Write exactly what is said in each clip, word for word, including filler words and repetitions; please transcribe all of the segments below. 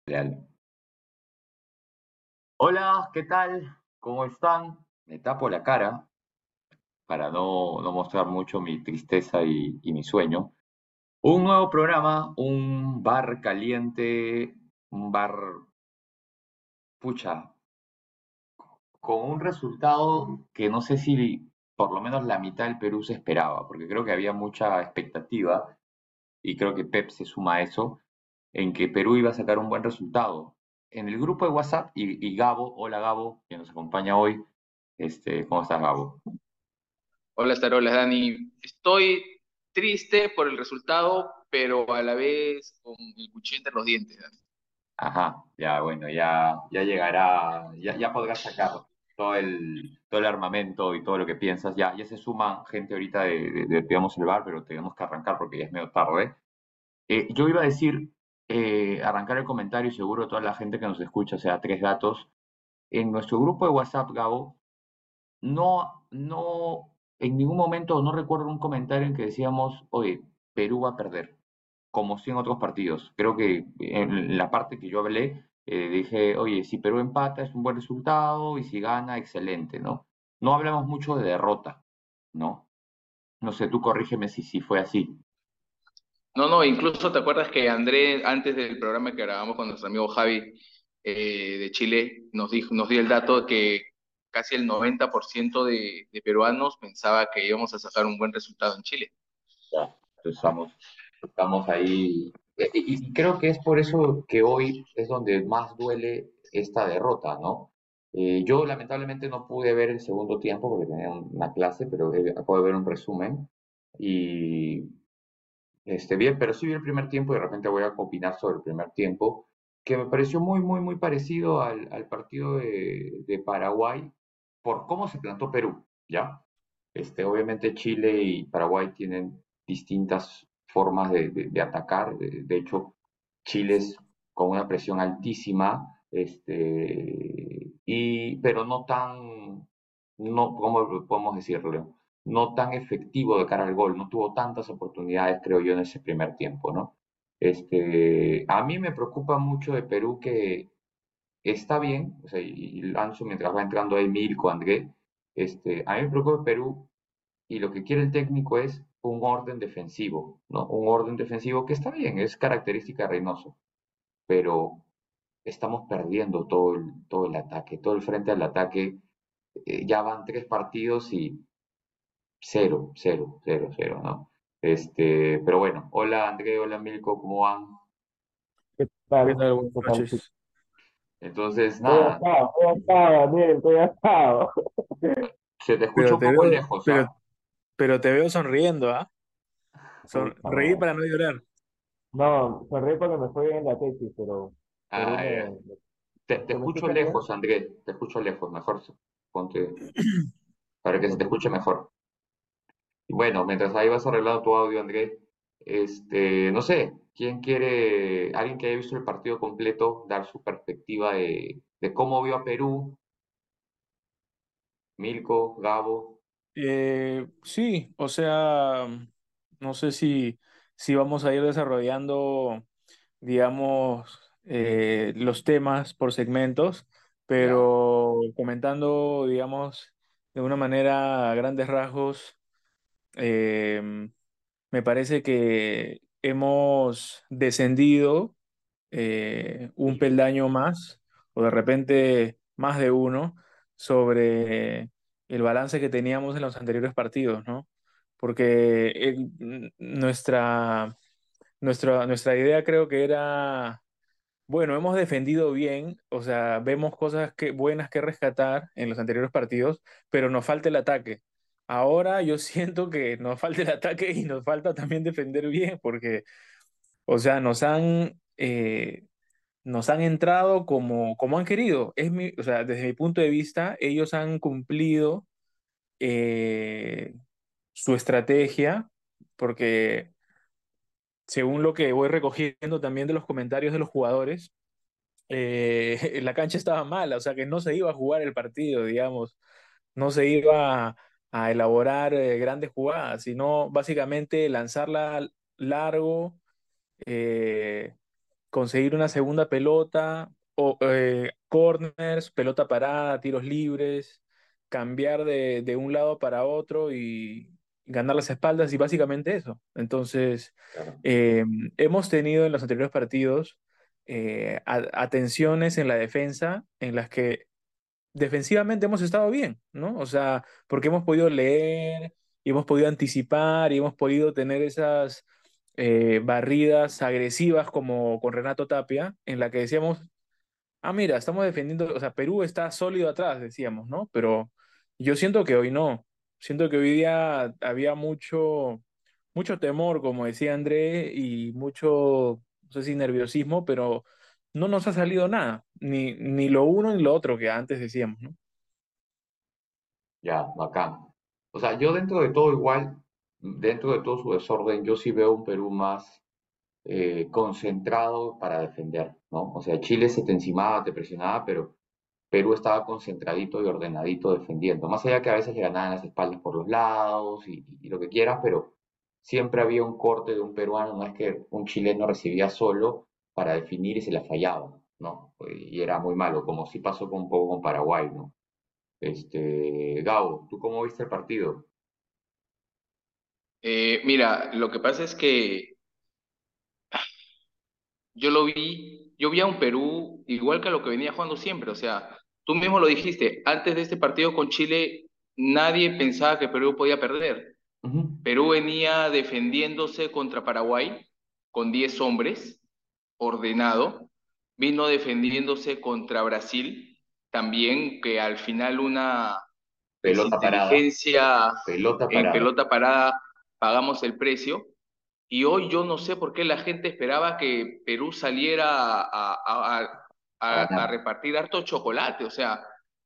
Real. Hola, ¿qué tal? ¿Cómo están? Me tapo la cara para no, no mostrar mucho mi tristeza y, y mi sueño. Un nuevo programa, un bar caliente, un bar, pucha, con un resultado que no sé si por lo menos la mitad del Perú se esperaba, porque creo que había mucha expectativa y creo que Pep se suma a eso, en que Perú iba a sacar un buen resultado. En el grupo de WhatsApp y, y Gabo, hola Gabo, que nos acompaña hoy. Este, ¿cómo estás, Gabo? Hola, Starolas, Dani. Estoy triste por el resultado, pero a la vez con el cuchillo entre los dientes, Dani. Ajá, ya, bueno, ya, ya llegará, ya, ya podrás sacar todo el, todo el armamento y todo lo que piensas. Ya, ya se suma gente ahorita de, de, de Pidamos el Bar, pero tenemos que arrancar porque ya es medio tarde. Eh, yo iba a decir, eh, arrancar el comentario y seguro toda la gente que nos escucha, o sea, tres datos. En nuestro grupo de WhatsApp, Gabo, no, no, en ningún momento no recuerdo un comentario en que decíamos, oye, Perú va a perder, como sí en otros partidos. Creo que en la parte que yo hablé, eh, dije, oye, si Perú empata es un buen resultado y si gana, excelente, ¿no? No hablamos mucho de derrota, ¿no? No sé, tú corrígeme si, si fue así. No, no, incluso te acuerdas que André, antes del programa que grabamos con nuestro amigo Javi eh, de Chile, nos dijo, nos dio el dato de que casi el noventa por ciento de, de peruanos pensaba que íbamos a sacar un buen resultado en Chile. Ya, entonces estamos, estamos ahí. E- Y, y creo que es por eso que hoy es donde más duele esta derrota, ¿no? Eh, yo lamentablemente no pude ver el segundo tiempo porque tenía un- una clase, pero eh, acabo de ver un resumen y este, bien, pero sí vi el primer tiempo y de repente voy a opinar sobre el primer tiempo, que me pareció muy, muy, muy parecido al, al partido de, de Paraguay por cómo se plantó Perú, ¿ya? Este, obviamente Chile y Paraguay tienen distintas formas de, de- de atacar. De, de hecho, Chile es con una presión altísima, este, y, pero no tan, no, ¿cómo podemos decirlo? No tan efectivo de cara al gol. No tuvo tantas oportunidades, creo yo, en ese primer tiempo, ¿no? Este, a mí me preocupa mucho de Perú que está bien, o sea, y, y lanzo mientras va entrando ahí Milko, André, este, a mí me preocupa Perú y lo que quiere el técnico es un orden defensivo, ¿no? Un orden defensivo que está bien, es característica de Reynoso, pero estamos perdiendo todo el, todo el ataque, todo el frente al ataque. Eh, ya van tres partidos y cero, cero, cero, cero, ¿no? Este, pero bueno, hola André, hola Milko, ¿cómo van? ¿Qué ¿Qué tal? tal? Buenas ¿Qué tal? Sí. noches. Entonces, Estoy nada, acá, estoy acá, Daniel, estoy acá. se te escucha Pero un te poco veo, lejos, pero, ¿ah? pero te veo sonriendo, ¿ah? Puta Sonreí madre. para no llorar. No, sonreí porque me fue bien la tesis, pero Perú Ah, ya. me... Te, te ¿Se me escucho escucha bien? lejos, André, te escucho lejos, mejor ponte para que se te Ok. escuche mejor. Y bueno, mientras ahí vas arreglando tu audio, André, este, no sé, ¿quién quiere, alguien que haya visto el partido completo, dar su perspectiva de, de cómo vio a Perú, Milko, Gabo? Eh, sí, o sea, no sé si, si vamos a ir desarrollando, digamos, eh, los temas por segmentos, Ya, pero comentando, digamos, de una manera a grandes rasgos, eh, me parece que hemos descendido eh, un sí, peldaño más, o de repente más de uno, sobre el balance que teníamos en los anteriores partidos, ¿no? Porque el- nuestra, nuestra, nuestra idea creo que era, bueno, hemos defendido bien, o sea, vemos cosas que, buenas que rescatar en los anteriores partidos, pero nos falta el ataque. Ahora yo siento que nos falta el ataque y nos falta también defender bien, porque, o sea, nos han, eh, nos han entrado como, como han querido. Es mi, o sea, desde mi punto de vista, ellos han cumplido eh, su estrategia, porque según lo que voy recogiendo también de los comentarios de los jugadores, eh, la cancha estaba mala, o sea que no se iba a jugar el partido, digamos, no se iba a, a elaborar eh, grandes jugadas, sino básicamente lanzarla largo. eh, conseguir una segunda pelota, o eh, corners, pelota parada, tiros libres, cambiar de, de un lado para otro y ganar las espaldas y básicamente eso. Entonces, Claro. eh, hemos tenido en los anteriores partidos eh, a- atenciones en la defensa en las que defensivamente hemos estado bien, ¿no? O sea, porque hemos podido leer y hemos podido anticipar y hemos podido tener esas eh, barridas agresivas como con Renato Tapia, en la que decíamos, ah, mira, estamos defendiendo, o sea, Perú está sólido atrás, decíamos, ¿no? Pero yo siento que hoy no. Siento que hoy día había mucho, mucho temor, como decía André, y mucho, no sé si nerviosismo, pero no nos ha salido nada, ni, ni lo uno ni lo otro que antes decíamos, ¿no? Ya, bacán. O sea, yo dentro de todo igual, dentro de todo su desorden, yo sí veo un Perú más eh, concentrado para defender, ¿no? O sea, Chile se te encimaba, te presionaba, pero Perú estaba concentradito y ordenadito defendiendo. Más allá que a veces le ganaban las espaldas por los lados y, y lo que quieras, pero siempre había un corte de un peruano, no es que un chileno recibía solo para definir y se la fallaba, ¿no? Y era muy malo, como sí pasó con un poco con Paraguay, ¿no? Este, Gabo, ¿tú cómo viste el partido? Eh, mira, lo que pasa es que yo lo vi, yo vi a un Perú igual que a lo que venía jugando siempre, o sea, tú mismo lo dijiste, antes de este partido con Chile, nadie pensaba que Perú podía perder. Ujú. Perú venía defendiéndose contra Paraguay con diez hombres, ordenado, vino defendiéndose contra Brasil, también que al final una Pelota parada, desinteligencia pelota en parada. pelota parada pagamos el precio. Y hoy yo no sé por qué la gente esperaba que Perú saliera a, a, a, A a- a ganar. repartir harto chocolate. O sea,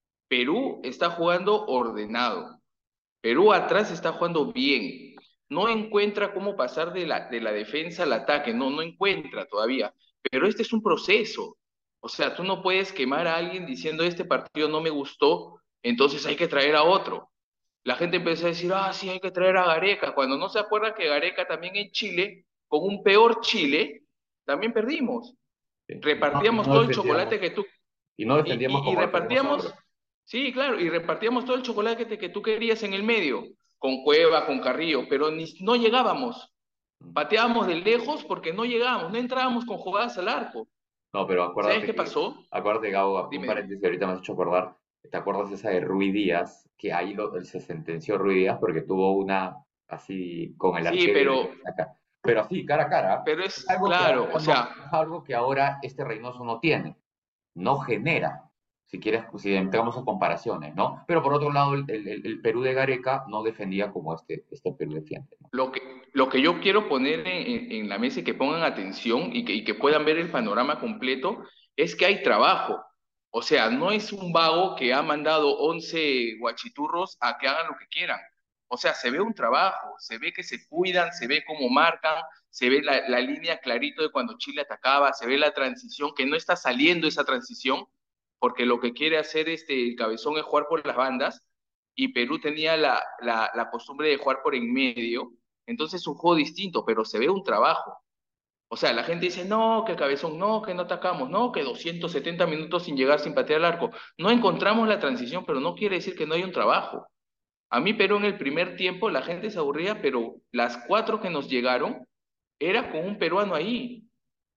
Perú está jugando ordenado. Perú atrás está jugando bien. No encuentra cómo pasar de la, de la defensa al ataque. No, no encuentra todavía. Pero este es un proceso. O sea, tú no puedes quemar a alguien diciendo este partido no me gustó, entonces hay que traer a otro. La gente empezó a decir, ah, sí, hay que traer a Gareca, cuando no se acuerda que Gareca también en Chile, con un peor Chile, también perdimos. Sí. Y no, y Repartíamos no todo el defendíamos, chocolate que tú, y no y, defendíamos y, y como defendemos ahora. repartíamos, sí, claro, y repartíamos todo el chocolate que, te- que tú querías en el medio, con Cueva, con Carrillo, pero ni, no llegábamos. Pateábamos de lejos porque no llegábamos, no entrábamos con jugadas al arco. No, pero ¿Sabes acuérdate qué que, pasó? acuérdate, Gabo, un Dime, dime. paréntesis que ahorita me has hecho acordar, ¿te acuerdas esa de Rui Díaz? Que ahí lo, se sentenció Rui Díaz porque tuvo una así con el Sí, arquero y pero, le saca. Pero así, cara a cara, pero es es algo que claro, o ahora no, sea, es algo que ahora este Reynoso no tiene, no genera, si quieres, si entramos a comparaciones, ¿no? Pero por otro lado, el, el- el Perú de Gareca no defendía como este, este Perú defiende, ¿no? Lo que, lo que yo quiero poner en, en- en la mesa y que pongan atención y que, y que puedan ver el panorama completo es que hay trabajo. O sea, no es un vago que ha mandado once guachiturros a que hagan lo que quieran. O sea, se ve un trabajo, se ve que se cuidan, se ve cómo marcan, se ve la, la línea clarito de cuando Chile atacaba, se ve la transición, que no está saliendo esa transición, porque lo que quiere hacer este el Cabezón es jugar por las bandas y Perú tenía la, la, la costumbre de jugar por en medio, entonces es un juego distinto, pero se ve un trabajo. O sea, la gente dice, no, que Cabezón, no, que no atacamos, no, que doscientos setenta minutos sin llegar, sin patear al arco. No encontramos la transición, pero no quiere decir que no hay un trabajo. A mí, Perú en el primer tiempo, la gente se aburría, pero las cuatro que nos llegaron era con un peruano ahí.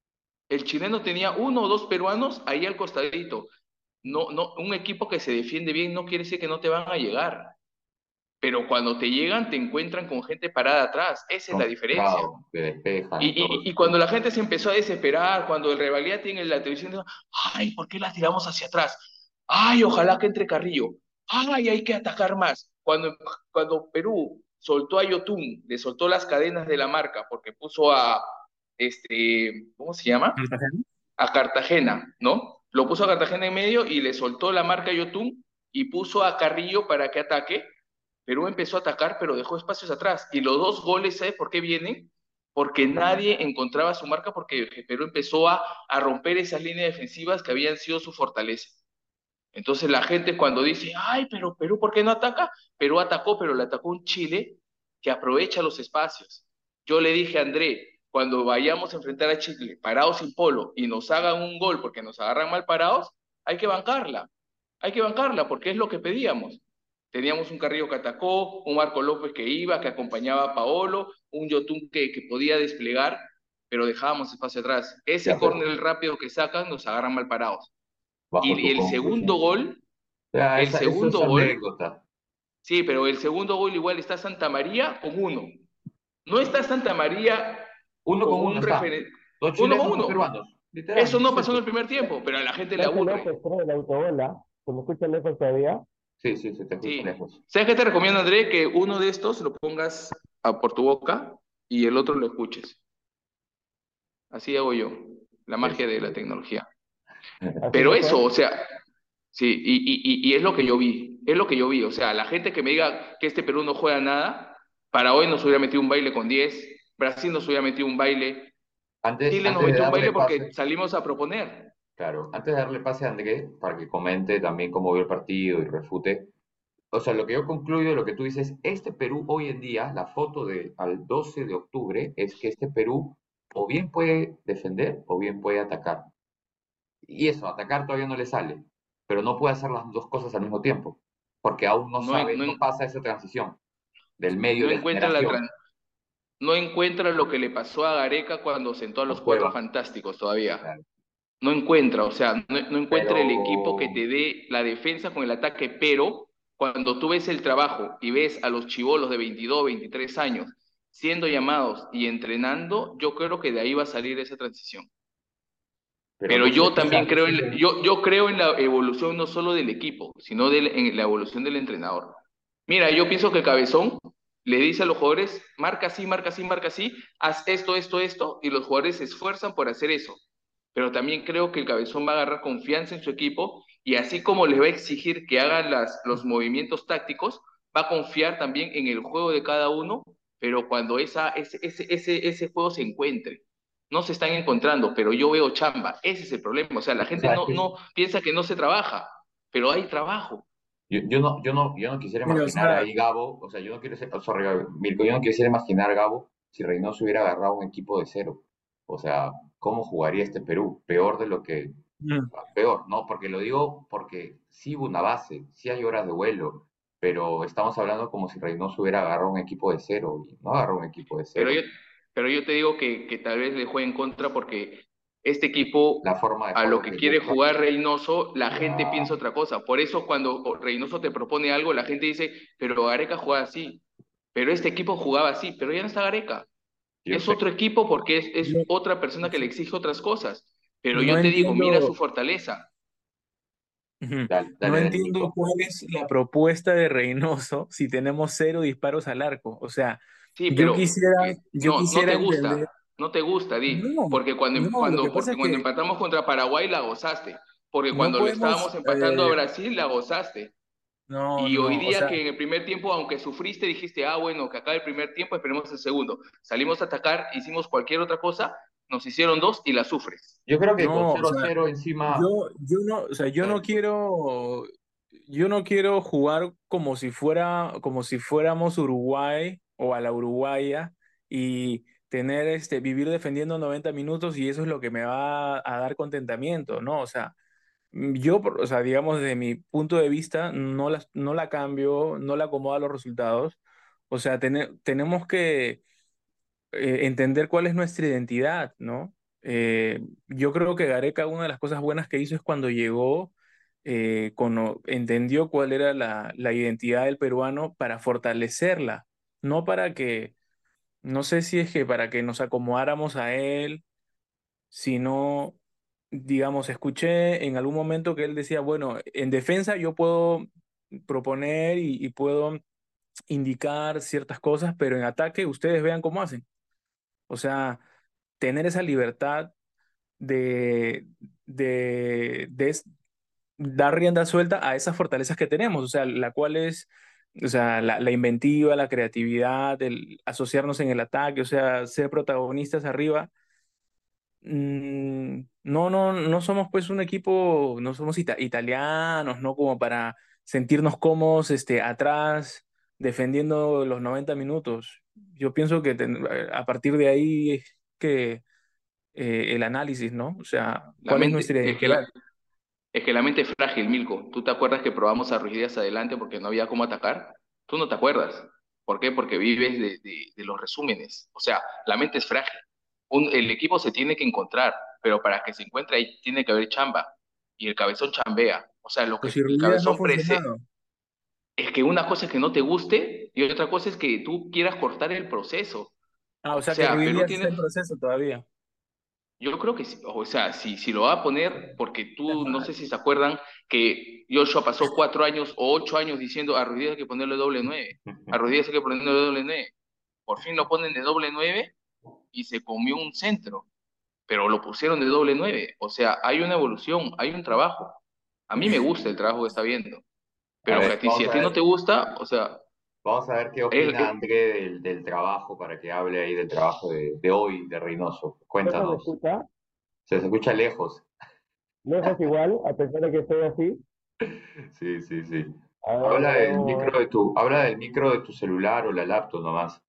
El chileno tenía uno o dos peruanos ahí al costadito. No, no, un equipo que se defiende bien no quiere decir que no te van a llegar. Pero cuando te llegan te encuentran con gente parada atrás, esa es la diferencia. Concentrado, que despejan Y, y todo y, eso. y cuando la gente se empezó a desesperar, cuando el rivalidad tiene la televisión, dijo, ay, ¿por qué la tiramos hacia atrás? Ay, ojalá que entre Carrillo. Ay, hay que atacar más. Cuando, cuando Perú soltó a Yotun, le soltó las cadenas de la marca porque puso a, este, ¿cómo se llama? ¿Cartagena? A Cartagena, ¿no? Lo puso a Cartagena en medio y le soltó la marca a Yotun y puso a Carrillo para que ataque. Perú empezó a atacar, pero dejó espacios atrás. Y los dos goles, ¿sabes por qué vienen? Porque nadie encontraba su marca, porque Perú empezó a, a romper esas líneas defensivas que habían sido su fortaleza. Entonces la gente cuando dice, ay, pero Perú, ¿por qué no ataca? Perú atacó, pero le atacó un Chile que aprovecha los espacios. Yo le dije a André, cuando vayamos a enfrentar a Chile parados sin polo y nos hagan un gol porque nos agarran mal parados, hay que bancarla. Hay que bancarla porque es lo que pedíamos. Teníamos un Carrillo que atacó, un Marco López que iba, que acompañaba a Paolo, un Yotun que, que podía desplegar, pero dejábamos espacio atrás. Ese Ya, pero córner rápido que sacan nos agarran mal parados. bajo Y tu el segundo conclusión. gol, Ya, el esa, eso es segundo gol, anécdota. sí, pero el segundo gol igual está Santa María con uno. No está Santa María Uno con con uno un está. referente. Dos Uno con chilenos, dos uno. peruanos. Eso Literal, no es pasó en eso. el primer tiempo, pero a la gente le Jorge aburre. López, creo, el autobola. ¿Se me escucha lejos todavía? Sí, sí, se te escucha Sí. lejos. ¿Sabes qué te recomiendo, André? Que uno de estos lo pongas a, por tu boca y el otro lo escuches. Así hago yo. La magia de la Este, tecnología. ¿Así Pero eso, mejor? o sea, sí, y, y, y y es lo que yo vi. Es lo que yo vi. O sea, la gente que me diga que este Perú no juega nada, para hoy nos hubiera metido un baile con diez, Brasil nos hubiera metido un baile, antes, Chile nos antes de metió un darle baile pase, porque salimos a proponer. claro, antes de darle pase a André, para que comente también cómo vio el partido y refute, o sea, lo que yo concluyo de lo que tú dices, este Perú hoy en día, la foto de al doce de octubre, es que este Perú o bien puede defender o bien puede atacar. Y eso, atacar todavía no le sale, pero no puede hacer las dos cosas al mismo tiempo, porque aún no No, sabe, no, no pasa esa transición del medio no de encuentra la generación. tran- no encuentra lo que le pasó a Gareca cuando sentó a Con los cuatro Cueva, fantásticos todavía. claro. No encuentra, o sea, no, no encuentra el equipo que Pero te dé la defensa con el ataque, pero cuando tú ves el trabajo y ves a los chivolos de veintidós, veintitrés años siendo llamados y entrenando, yo creo que de ahí va a salir esa transición. Pero Pero no sé, yo o sea, también creo ese es en, el- yo, yo creo en la evolución no solo del equipo, sino del- en la evolución del entrenador. Mira, yo pienso que Cabezón le dice a los jugadores, marca así, marca así, marca así, haz esto, esto, esto, y los jugadores se esfuerzan por hacer eso. Pero también creo que el Cabezón va a agarrar confianza en su equipo y así como les va a exigir que hagan las, los movimientos tácticos, va a confiar también en el juego de cada uno, pero cuando esa, ese, ese, ese, ese juego se encuentre. No se están encontrando, pero yo veo chamba. Ese es el problema. O sea, la o gente sea, es no, que no piensa que no se trabaja, pero hay trabajo. yo, yo no, yo no, yo no quisiera Mira, o imaginar sea, ahí Gabo, o sea, yo no quiero ser, oh, sorry, Gabo, Mirko, yo no quisiera imaginar Gabo si Reynoso hubiera agarrado un equipo de cero. O sea, ¿cómo jugaría este Perú? Peor de lo que, mm, peor, ¿no? Porque lo digo porque sí hubo una base, sí hay horas de vuelo, pero estamos hablando como si Reynoso hubiera agarrado un equipo de cero y no agarró un equipo de Pero yo, cero. pero yo te digo que, que tal vez le juegue en contra porque este equipo, La forma de a lo juego que que quiere busca, jugar Reynoso, la gente ya, piensa otra cosa. Por eso cuando Reynoso te propone algo, la gente dice, pero Gareca juega así, pero este equipo jugaba así, pero ya no está Gareca. yo Es sé, otro equipo porque es, es yo otra persona que le exige otras cosas. Pero no yo te digo, mira su entiendo, fortaleza. ujú, dale, no dale, dale, entiendo Mirko. cuál es la propuesta de Reynoso si tenemos cero disparos al arco. O sea, Sí, yo pero quisiera, eh, yo no, no quisiera te entender. gusta, no te gusta, Di, No, porque cuando, no, lo que cuando, pasa porque es cuando que empatamos contra Paraguay la gozaste, porque no cuando le podemos, estábamos empatando a eh, Brasil la gozaste. no, Y no, hoy no, o día sea, que en el primer tiempo, aunque sufriste, dijiste, ah, bueno, que acá el primer tiempo, esperemos el segundo. Salimos a atacar, hicimos cualquier otra cosa, nos hicieron dos y la sufres. Yo creo que con no, o cero sea, cero encima, yo, yo no, o sea, yo no bueno, quiero, yo no quiero jugar como si fuera, como si fuéramos Uruguay o a la Uruguaya y tener este, vivir defendiendo noventa minutos y eso es lo que me va a dar contentamiento, ¿no? O sea, yo, por- o sea, digamos, desde mi punto de vista, no la, no la cambio, no la acomodo a los resultados. O sea, tene- tenemos que eh, entender cuál es nuestra identidad, ¿no? Eh, yo creo que Gareca, una de las cosas buenas que hizo es cuando llegó, eh, cono- entendió cuál era la, la identidad del peruano para fortalecerla, no para que, no sé si es que para que nos acomodáramos a él, sino, digamos, escuché en algún momento que él decía, bueno, en defensa yo puedo proponer y, y puedo indicar ciertas cosas, pero en ataque ustedes vean cómo hacen. O sea, tener esa libertad de, de, de es- dar rienda suelta a esas fortalezas que tenemos, o sea, la cual es, o sea, la, la inventiva, la creatividad, el asociarnos en el ataque, o sea, ser protagonistas arriba. Mm, no, no, no somos pues un equipo, no somos ita- italianos, ¿no? Como para sentirnos cómodos, este, atrás, defendiendo los noventa minutos. Yo pienso que ten- a partir de ahí que eh, el análisis, ¿no? O sea, La ¿cuál es mente, nuestra es que identidad? la, es que la mente es frágil, Milko. ¿Tú te acuerdas que probamos a Ruiz Díaz adelante porque no había cómo atacar? Tú no te acuerdas. ¿Por qué? Porque vives de, de- de los resúmenes. O sea, la mente es frágil. Un- el equipo se tiene que encontrar, pero para que se encuentre ahí tiene que haber chamba. Y el cabezón chambea. O sea, lo Pues que si el Ruidías no ha cabezón prese funcionado. es que una cosa es que no te guste y otra cosa es que tú quieras cortar el proceso. Ah, o O sea que sea, Perú Ruidías está tiene, en proceso todavía. yo creo que sí, o sea, si, si lo va a poner, porque tú no sé si se acuerdan que Joshua pasó cuatro años o ocho años diciendo a Ruiz Díaz hay que ponerle doble nueve, a Ruiz Díaz hay que ponerle doble nueve. Por fin lo ponen de doble nueve y se comió un centro, pero lo pusieron de doble nueve. O sea, hay una evolución, hay un trabajo. A mí me gusta el trabajo que está viendo, A pero que ver, a ti, si vamos a a ti no te ver, gusta, o sea, vamos a ver qué es, opina es- André del, del trabajo para que hable ahí del trabajo de, de hoy de Reynoso. ¿Eso se Cuéntanos. escucha? Se, se escucha lejos. Lejos igual, a pesar de que estoy así. Sí, sí, sí. A ver, Habla del pruebo. micro de tu, habla del micro de tu celular o la laptop nomás.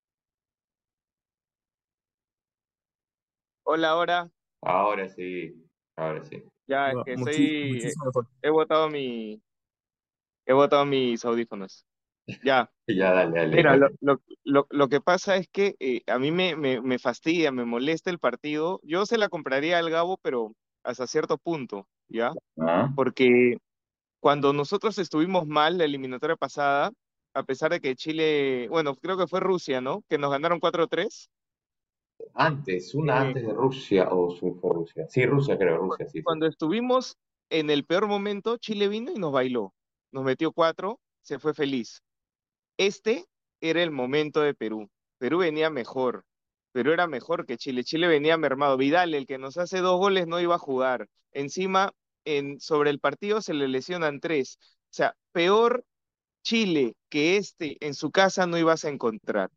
Hola, ahora, Ahora sí, ahora sí. ya Mu- que muchi- estoy, eh, muchísimo mejor. he botado mi, he botado mis audífonos. Ya, Ya, dale, dale, mira, lo, dale. lo, lo, lo que pasa es que eh, a mí me, me, me fastidia, me molesta el partido. Yo se la compraría al Gabo, pero hasta cierto punto, ¿ya? Ah, Porque cuando nosotros estuvimos mal la eliminatoria pasada, a pesar de que Chile, bueno, creo que fue Rusia, ¿no? Que nos ganaron cuatro tres. antes, una eh, antes de Rusia, o sí fue Rusia. Sí, Rusia creo, Rusia, sí, sí. Cuando estuvimos en el peor momento, Chile vino y nos bailó. Nos metió cuatro, se fue feliz. Este era el momento de Perú. Perú venía mejor. Perú era mejor que Chile. Chile venía mermado. Vidal, el que nos hace dos goles, no iba a jugar. Encima, en, sobre el partido se le lesionan tres. O sea, peor Chile que este en su casa no ibas a encontrar.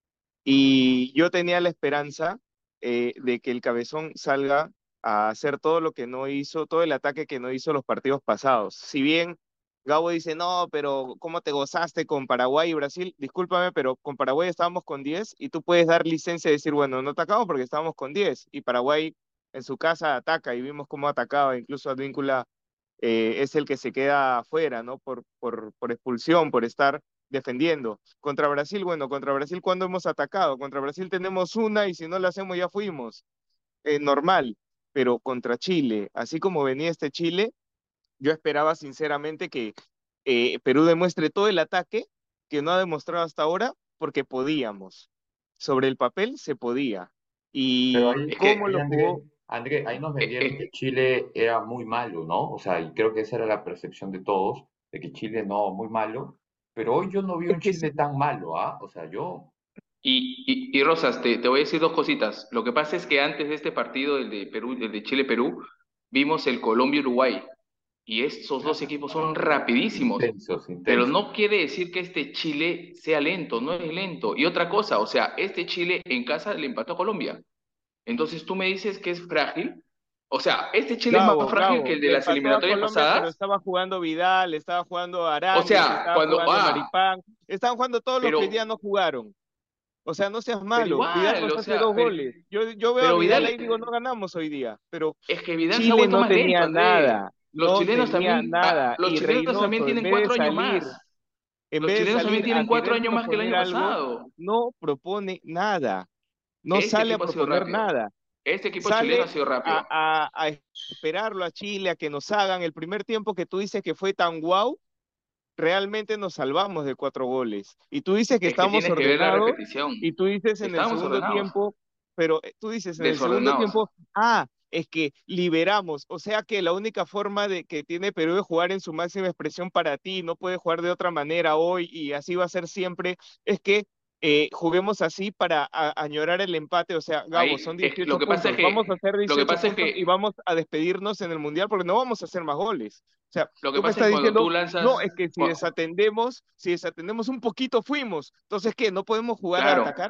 Y yo tenía la esperanza eh, de que el Cabezón salga a hacer todo lo que no hizo, todo el ataque que no hizo los partidos pasados. Si bien Gabo dice, no, pero ¿cómo te gozaste con Paraguay y Brasil? Discúlpame, pero con Paraguay estábamos con diez y tú puedes dar licencia de decir, bueno, no atacamos porque estábamos con diez y Paraguay en su casa ataca y vimos cómo atacaba, incluso Advíncula eh, es el que se queda afuera, ¿no? Por, por, por expulsión, por estar defendiendo. Contra Brasil, bueno, contra Brasil, ¿cuándo hemos atacado? Contra Brasil tenemos una y si no la hacemos ya fuimos. Eh, normal, pero contra Chile, así como venía este Chile, yo esperaba sinceramente que eh, Perú demuestre todo el ataque que no ha demostrado hasta ahora porque podíamos. Sobre el papel se podía. Pero ¿Y ahí, es cómo ahí lo André, jugó? André, ahí nos que, vendieron que es, Chile era muy malo, ¿no? O sea, y creo que esa era la percepción de todos, de que Chile no, muy malo. Pero hoy yo no vi Es un que sí, Chile tan malo, ¿ah? O sea, yo, Y, y, y Rosas, te, te voy a decir dos cositas. Lo que pasa es que antes de este partido, el de Perú, el de Chile-Perú, vimos el Colombia-Uruguay. Y estos dos equipos son rapidísimos. intensos, Pero intensos. no quiere decir que este Chile sea lento, no es lento. Y otra cosa, o sea, este Chile en casa le empató a Colombia. Entonces tú me dices que es frágil. O sea, este Chile es más Gabo, frágil que Gabo, el de le las empató a eliminatorias Colombia, pero pasadas. estaba jugando Vidal, estaba jugando O Aranguis, sea, estaba cuando, jugando ah, Maripán, estaban jugando todos los que hoy pero, día no jugaron. O sea, no seas pero malo, Vidal igual, nos o hace sea, dos pero, goles. Yo, yo veo a pero Vidal Vidal, ahí y digo, no ganamos hoy día, pero es que Vidal se ha Chile vuelto no más lento, tenía André. nada, Los no chilenos tenía también, ah, nada. los Y chilenos también Reynoso, en tienen vez de cuatro años salir, más. en Los vez de chilenos también salir a tienen cuatro querer años más que el proponer año algo, pasado. no propone nada, no Este sale a equipo ha sido proponer rápido. nada. Este equipo chileno ha Sale sido a, rápido. a, a esperarlo a Chile, a que nos hagan el primer tiempo que tú dices que fue tan guau, realmente nos salvamos de cuatro goles. Y tú dices que Es que estamos tienes que ver la ordenados, repetición. y tú dices en el Estábamos segundo ordenados, tiempo, pero eh, tú dices en el segundo desordenados. tiempo, ah, es que liberamos, o sea que la única forma de que tiene Perú de jugar en su máxima expresión para ti, no puede jugar de otra manera hoy y así va a ser siempre, es que eh, juguemos así para a- añorar el empate, o sea, Gabo, Ahí, son es, lo dieciocho que pasa es puntos, vamos a que, hacer lo que dieciocho pasa es puntos y que, vamos a despedirnos en el Mundial porque no vamos a hacer más goles. O sea, lo que tú me pasa es estás que cuando diciendo, tú no, lanzas, es que si cua- desatendemos, si desatendemos un poquito fuimos. Entonces, ¿qué? ¿No podemos jugar a claro, atacar?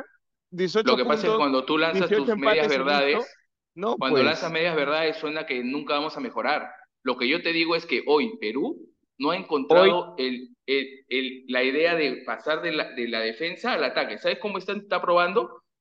lo dieciocho que pasa es que puntos, cuando tú lanzas dieciocho tus medias empates y listo. verdades, No, cuando lanzas pues, medias verdades suena que nunca vamos a mejorar. Lo que yo te digo es que hoy Perú no ha hoy, encontrado el, el- el- la idea de pasar de la, de la defensa al ataque. ¿Sabes cómo está, está probando?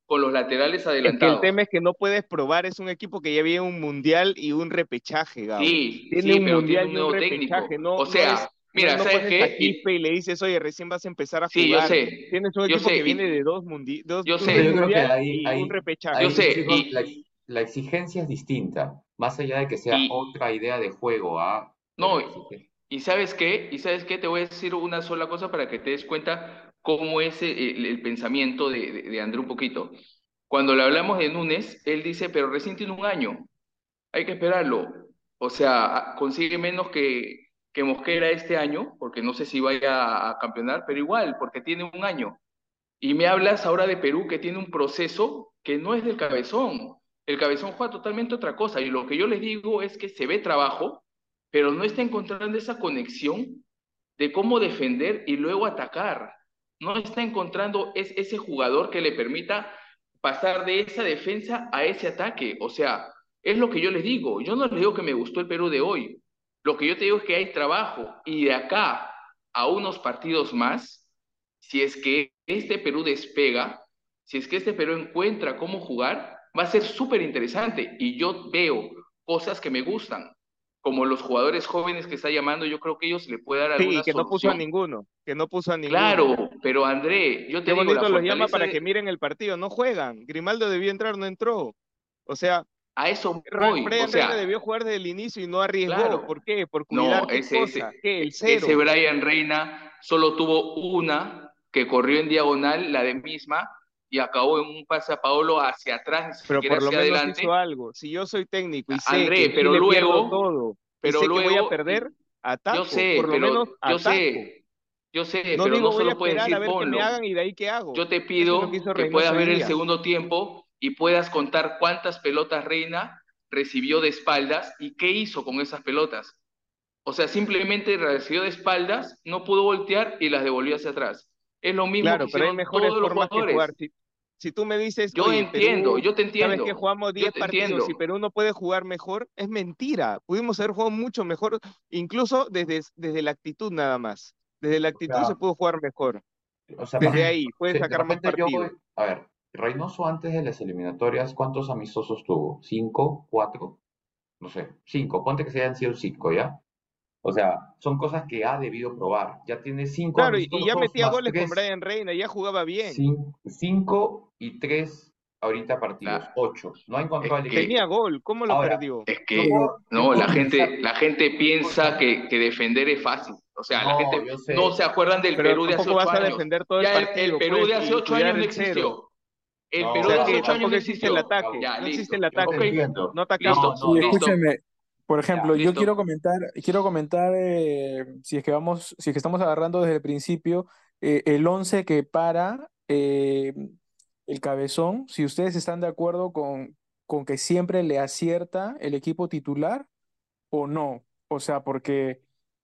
con los laterales Es que el adelantados. tema es que no puedes probar, es un equipo que ya viene un mundial y un repechaje, Gabo. Sí, Tiene sí, un pero tiene mundial un y un nuevo técnico. repechaje, no, O no es, sea, no, mira, no ¿sabes pones a qué? Quispe Y, y le dices, oye, recién vas a empezar a sí, yo jugar. sé, Tienes un yo equipo sé, que viene y, de dos mundi dos, yo un Pero yo sé, creo que mundial ahí, y un ahí, yo repechaje. ahí, sé, chicos, la, y, ex- la exigencia es distinta. Más allá de que sea y, otra idea de juego, ¿ah? Pero no, la exigencia. y ¿sabes qué? ¿Y sabes qué? Te voy a decir una sola cosa para que te des cuenta cómo es el, el pensamiento de, de, de André un poquito. Cuando le hablamos de Núñez, él dice, pero recién tiene un año, hay que esperarlo. O sea, consigue menos que, que Mosquera este año, porque no sé si vaya a campeonar, pero igual, porque tiene un año. Y me hablas ahora de Perú que tiene un proceso que no es del Cabezón. El Cabezón juega totalmente otra cosa. Y lo que yo les digo es que se ve trabajo, pero no está encontrando esa conexión de cómo defender y luego atacar. No está encontrando es, ese jugador que le permita pasar de esa defensa a ese ataque. O sea, es lo que yo les digo. Yo no les digo que me gustó el Perú de hoy. Lo que yo te digo es que hay trabajo. Y de acá a unos partidos más, si es que este Perú despega, si es que este Perú encuentra cómo jugar, va a ser súper interesante. Y yo veo cosas que me gustan, como los jugadores jóvenes que está llamando, yo creo que ellos le puede dar Sí, alguna que no puso a solución. ninguno, que no puso a ninguno. Claro, pero André, yo Qué te digo, la bonito los llama fortaleza para que de... miren el partido, no juegan. Grimaldo debió entrar, no entró. O sea, A eso Ra- voy, o Brian Reina sea, debió jugar desde el inicio y no arriesgó. claro. ¿Por qué? Por No, cuidar qué ese, cosa, ese, ¿qué? El ese cero. Brian Reina solo tuvo una que corrió en diagonal, la de misma, y acabó en un pase a Paolo hacia atrás, ni Pero siquiera por lo hacia menos hizo adelante. algo. Si yo soy técnico y sé que André, en pero Chile pierdo luego, todo y pero sé que voy a luego, perder, yo ataco. Por sé, lo menos pero yo ataco. sé, yo sé, No pero digo no voy a solo puedes esperar a decir ver qué me ponlo. hagan y de ahí qué hago. Yo te Eso es lo que hizo pido que Reynoso puedas hoy ver el día. segundo tiempo y puedas contar cuántas pelotas Reina recibió de espaldas y qué hizo con esas pelotas. O sea, simplemente recibió de espaldas, no pudo voltear y las devolvió hacia atrás. Es lo mismo que Claro, pero hay hicieron mejores todos los formas que jugar. jugadores. Si, si tú me dices, Yo oye, entiendo, Perú, yo te ¿sabes qué? entiendo, Jugamos yo diez te partidos y entiendo. Perú no puede jugar mejor, es mentira. Pudimos haber jugado mucho mejor, incluso desde, desde la actitud nada más. Desde la O actitud se sea, pudo jugar mejor. o sea, Desde para- ahí, puede sí, de sacar más repente yo, partido. a ver, Reynoso antes de las eliminatorias, ¿cuántos amistosos tuvo? ¿Cinco? ¿Cuatro? No sé, cinco. Ponte que se hayan sido cinco, ¿ya? O sea, son cosas que ha debido probar. Ya tiene cinco Claro, y, y ya amistosos metía más goles con tres, Brian Reina, ya jugaba bien. cin- cinco y tres ahorita partidos, La, ocho. No ha encontrado es el Tenía equilibrio. que, gol, ¿cómo lo Ahora, perdió? es yo que, puedo, yo no, puedo la analizar, gente, la gente piensa escúchame, que, que defender es fácil. O sea, la no, gente yo no sé, se acuerdan del Pero Perú de hace tampoco ocho vas a años. defender todo el Ya el, el partido, Perú pues, de hace y ocho años cuidar no el cero. existió. El O Perú sea de no, hace que ocho años tampoco no Gabo, existe el existió. ataque, Gabo, Ya, no existe el listo. yo te Ok, ataque, entiendo. no No, atacamos. Sí, no, no, listo, escúcheme, por ya, ejemplo, yo quiero listo. comentar, quiero comentar eh, si es que vamos, si es que estamos agarrando desde el principio eh, el once que para eh, el Cabezón, si ustedes están de acuerdo con, con que siempre le acierta el equipo titular o no. O sea, porque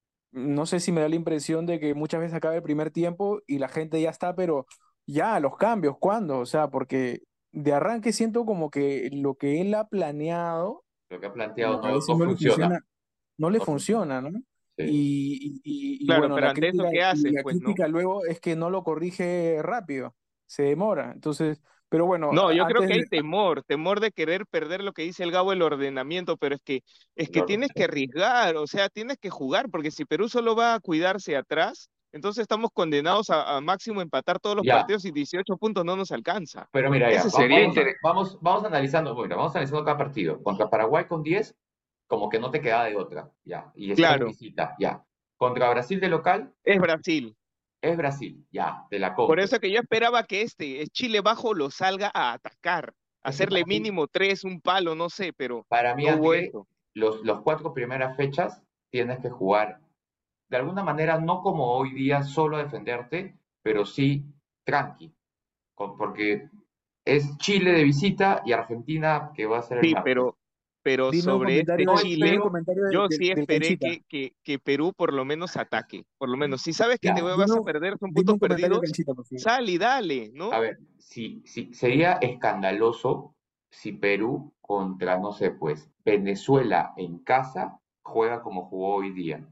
no sé si me da la impresión de que muchas veces acaba el primer tiempo y la gente ya está, pero ya, los cambios, ¿cuándo? O sea, porque de arranque siento como que lo que él ha planeado lo que ha a planteado no, veces no no le funciona, funciona, no le no funciona. funciona, ¿no? Sí. Y, y- y- y Claro, bueno, pero la ante eso, crítica, ¿qué y haces? la Pues, ¿no? crítica luego es que no lo corrige rápido, se demora. Entonces, pero bueno, No, yo creo antes que hay de... temor, temor de querer perder lo que dice el Gabo, el ordenamiento, pero es que, es que Lo- tienes que arriesgar, o sea, tienes que jugar, porque si Perú solo va a cuidarse atrás, entonces estamos condenados a, a máximo empatar todos los Ya, partidos y dieciocho puntos no nos alcanza. pero mira, ya, Ese es va- el Sería vamos, tema. interesante. vamos, vamos analizando, mira, vamos analizando cada partido. Contra Paraguay con diez, como que no te queda de otra, ya, y estás de Claro, visita, ya. Contra Brasil de local, es Brasil. es Brasil, ya, te la Por compro. eso que yo esperaba que este, eh, Chile bajo, lo salga a atacar, Es que hacerle para mí, mínimo tres, un palo, no sé, pero para mí, no hubo André, eso. los, los cuatro primeras fechas tienes que jugar de alguna manera, no como hoy día solo a defenderte, pero sí tranqui, con- porque es Chile de visita y Argentina que va a ser el Sí, martes. pero, pero Dime un sobre este comentario, No de- dime un Chile, espero, comentario de- yo de- sí del esperé Canchita. que, que, que Perú por lo menos ataque. Por lo menos, si sabes que te ya, vas Dime, a un- perder, son dime puntos un comentario del perdidos, Canchita, por favor. sal y dale, a ¿no? ver, si, si, sería escandaloso si Perú contra, no sé, pues, Venezuela en casa juega como jugó hoy día.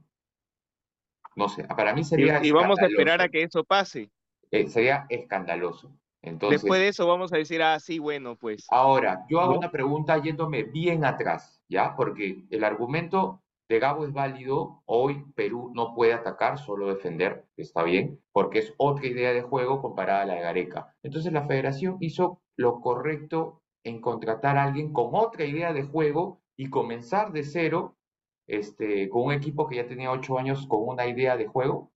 No sé, para mí sería Y, y vamos a esperar a escandaloso. que eso pase. Eh, sería escandaloso. Después Entonces, de eso vamos a decir, ah, sí, bueno, pues, ahora, yo hago ¿no? una pregunta yéndome bien atrás, ¿ya? Porque el argumento de Gabo es válido. Hoy Perú no puede atacar, solo defender, está bien, porque es otra idea de juego comparada a la de Gareca. Entonces la federación hizo lo correcto en contratar a alguien con otra idea de juego y comenzar de cero, este, con un equipo que ya tenía ocho años con una idea de juego.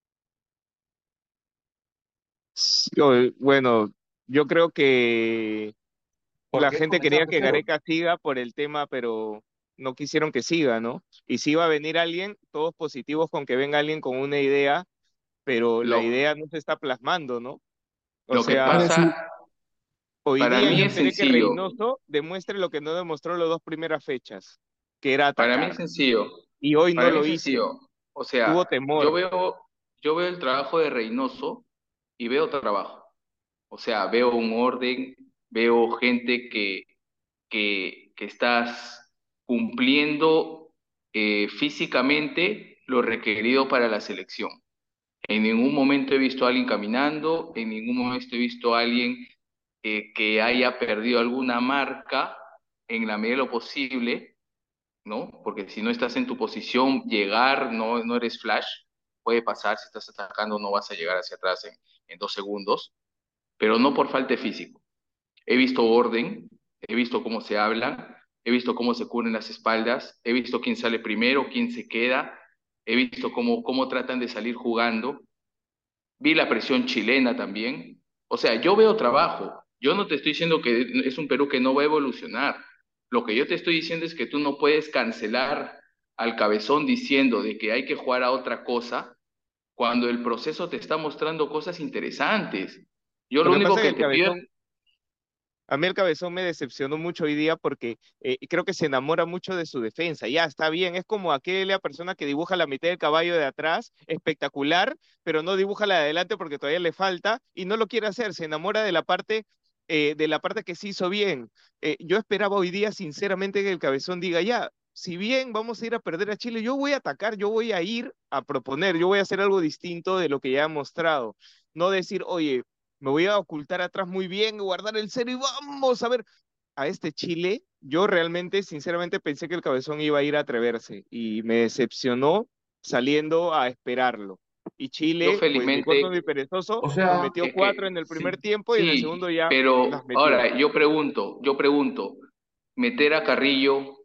Yo, bueno, yo creo que la Porque es gente comenzar quería de que cero. Gareca siga por el tema, pero no quisieron que siga, ¿no? Y si iba a venir alguien, todos positivos con que venga alguien con una idea, pero la Lo, idea no se está plasmando, ¿no? O lo que sea, Ahora sí, pasa, hoy para día mí yo es esperé que sencillo. Reynoso demuestre lo que no demostró las dos primeras fechas, que era Para mí es atacar. sencillo. Y hoy no Para mí lo es hizo. sencillo. O sea, Tuvo yo temor. veo, yo veo el trabajo de Reynoso y veo trabajo. O sea, veo un orden, veo gente que, que, que estás cumpliendo eh, físicamente lo requerido para la selección. En ningún momento he visto a alguien caminando, en ningún momento he visto a alguien eh, que haya perdido alguna marca en la medida de lo posible, ¿no? Porque si no estás en tu posición, llegar, no, no eres flash, puede pasar, si estás atacando no vas a llegar hacia atrás en, en dos segundos, pero no por falta de físico. He visto orden, he visto cómo se hablan, he visto cómo se cubren las espaldas, he visto quién sale primero, quién se queda, he visto cómo, cómo tratan de salir jugando, vi la presión chilena también. O sea, yo veo trabajo. Yo no te estoy diciendo que es un Perú que no va a evolucionar. Lo que yo te estoy diciendo es que tú no puedes cancelar al cabezón diciendo de que hay que jugar a otra cosa cuando el proceso te está mostrando cosas interesantes. Yo Lo lo que único pasa es que que el te pido es, cabezón, a mí el cabezón me decepcionó mucho hoy día porque eh, creo que se enamora mucho de su defensa. Ya está bien, es como aquella persona que dibuja la mitad del caballo de atrás, espectacular, pero no dibuja la de adelante porque todavía le falta y no lo quiere hacer. Se enamora de la parte, eh, de la parte que se hizo bien. Eh, yo esperaba hoy día, sinceramente, que el cabezón diga ya. Si bien vamos a ir a perder a Chile, yo voy a atacar, yo voy a ir a proponer, yo voy a hacer algo distinto de lo que ya he mostrado. No decir, oye, me voy a ocultar atrás muy bien, guardar el cero y vamos a ver a este Chile. Yo realmente, sinceramente, pensé que el cabezón iba a ir a atreverse y me decepcionó saliendo a esperarlo. Y yo Chile, pues ni corto felizmente, ni perezoso, O nos sea, metió es cuatro que en el primer sí, tiempo y en el segundo sí, ya las pero metió. ahora yo pregunto, yo pregunto, meter a Carrillo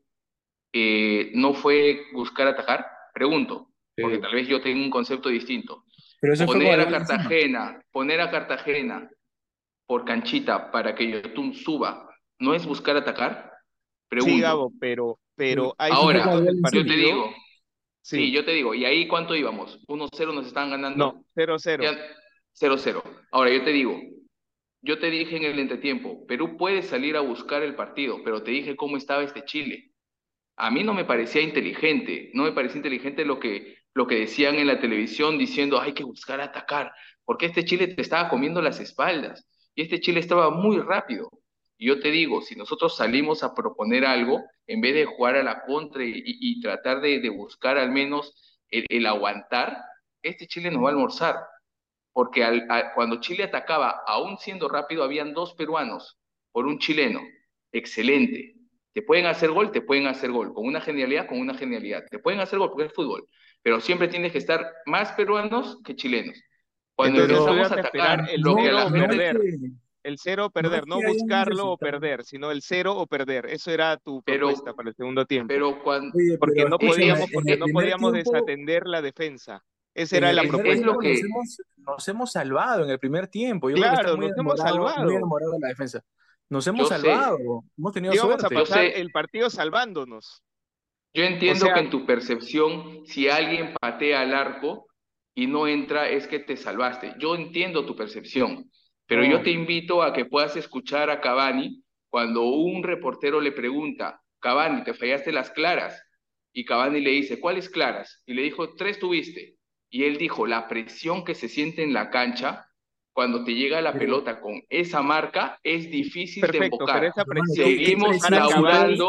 eh, no fue buscar atajar, pregunto, porque sí. tal vez yo tengo un concepto distinto. pero eso fue con Poner el a gol encima. Cartagena, poner a Cartagena por canchita para que Yotun suba, ¿no es buscar atacar? Sí, Pregunto. Gabo, pero, Pero pero hay eso fue con el momentos Ahora, gol del yo te encima. partido, digo, sí, sí, yo te digo, ¿y ahí cuánto íbamos? Uno cero nos estaban no, ganando, cero cero. ya cero cero. Ahora, yo te digo, yo te dije en el entretiempo, Perú puede salir a buscar el partido, pero te dije cómo estaba este Chile. A mí no me parecía inteligente, no me parecía inteligente lo que, lo que decían en la televisión diciendo hay que buscar atacar, porque este Chile te estaba comiendo las espaldas y este Chile estaba muy rápido. Y yo te digo, si nosotros salimos a proponer algo, en vez de jugar a la contra y, y tratar de, de buscar al menos el, el aguantar, este Chile nos va a almorzar porque al, a- cuando Chile atacaba, aún siendo rápido, habían dos peruanos por un chileno. Excelente. Te pueden hacer gol, te pueden hacer gol, con una genialidad, con una genialidad. Te pueden hacer gol porque es fútbol, pero siempre tienes que estar más peruanos que chilenos. Cuando Entonces tú Pero empezamos ibas a a esperar atacar, el lo que a no, cero la o no es gente, perder. que, El cero o no es perder, no que hayan buscarlo o necesitado. perder, sino el cero o perder. Eso era tu propuesta pero, para el segundo tiempo. pero cuando, Oye, Porque pero no escúchame, podíamos, es, en porque el no es, primer podíamos tiempo, desatender la defensa. Esa en era el la es, primer es lo propuesta. tiempo nos que, hemos, nos hemos salvado en el primer tiempo. Yo creo que estás Claro, muy nos hemos enamorado, muy salvado. enamorado de la defensa. Nos hemos yo sé, salvado, hemos tenido Íbamos a suerte. yo pasar sé, el partido salvándonos. yo O entiendo que sea, en tu percepción, si alguien patea al arco y no entra, es que te salvaste. Yo entiendo tu percepción, pero yo No, te invito a que puedas escuchar a Cavani cuando un reportero le pregunta, Cavani, te fallaste las claras. Y Cavani le dice, ¿cuáles claras? Y le dijo, tres tuviste. Y él dijo, la presión que se siente en la cancha cuando te llega la pero, pelota con esa marca es difícil de perfecto, pero embocar. esa hermano, ¿qué, presión qué es Seguimos para presión si Cavani, ustedes, laburando.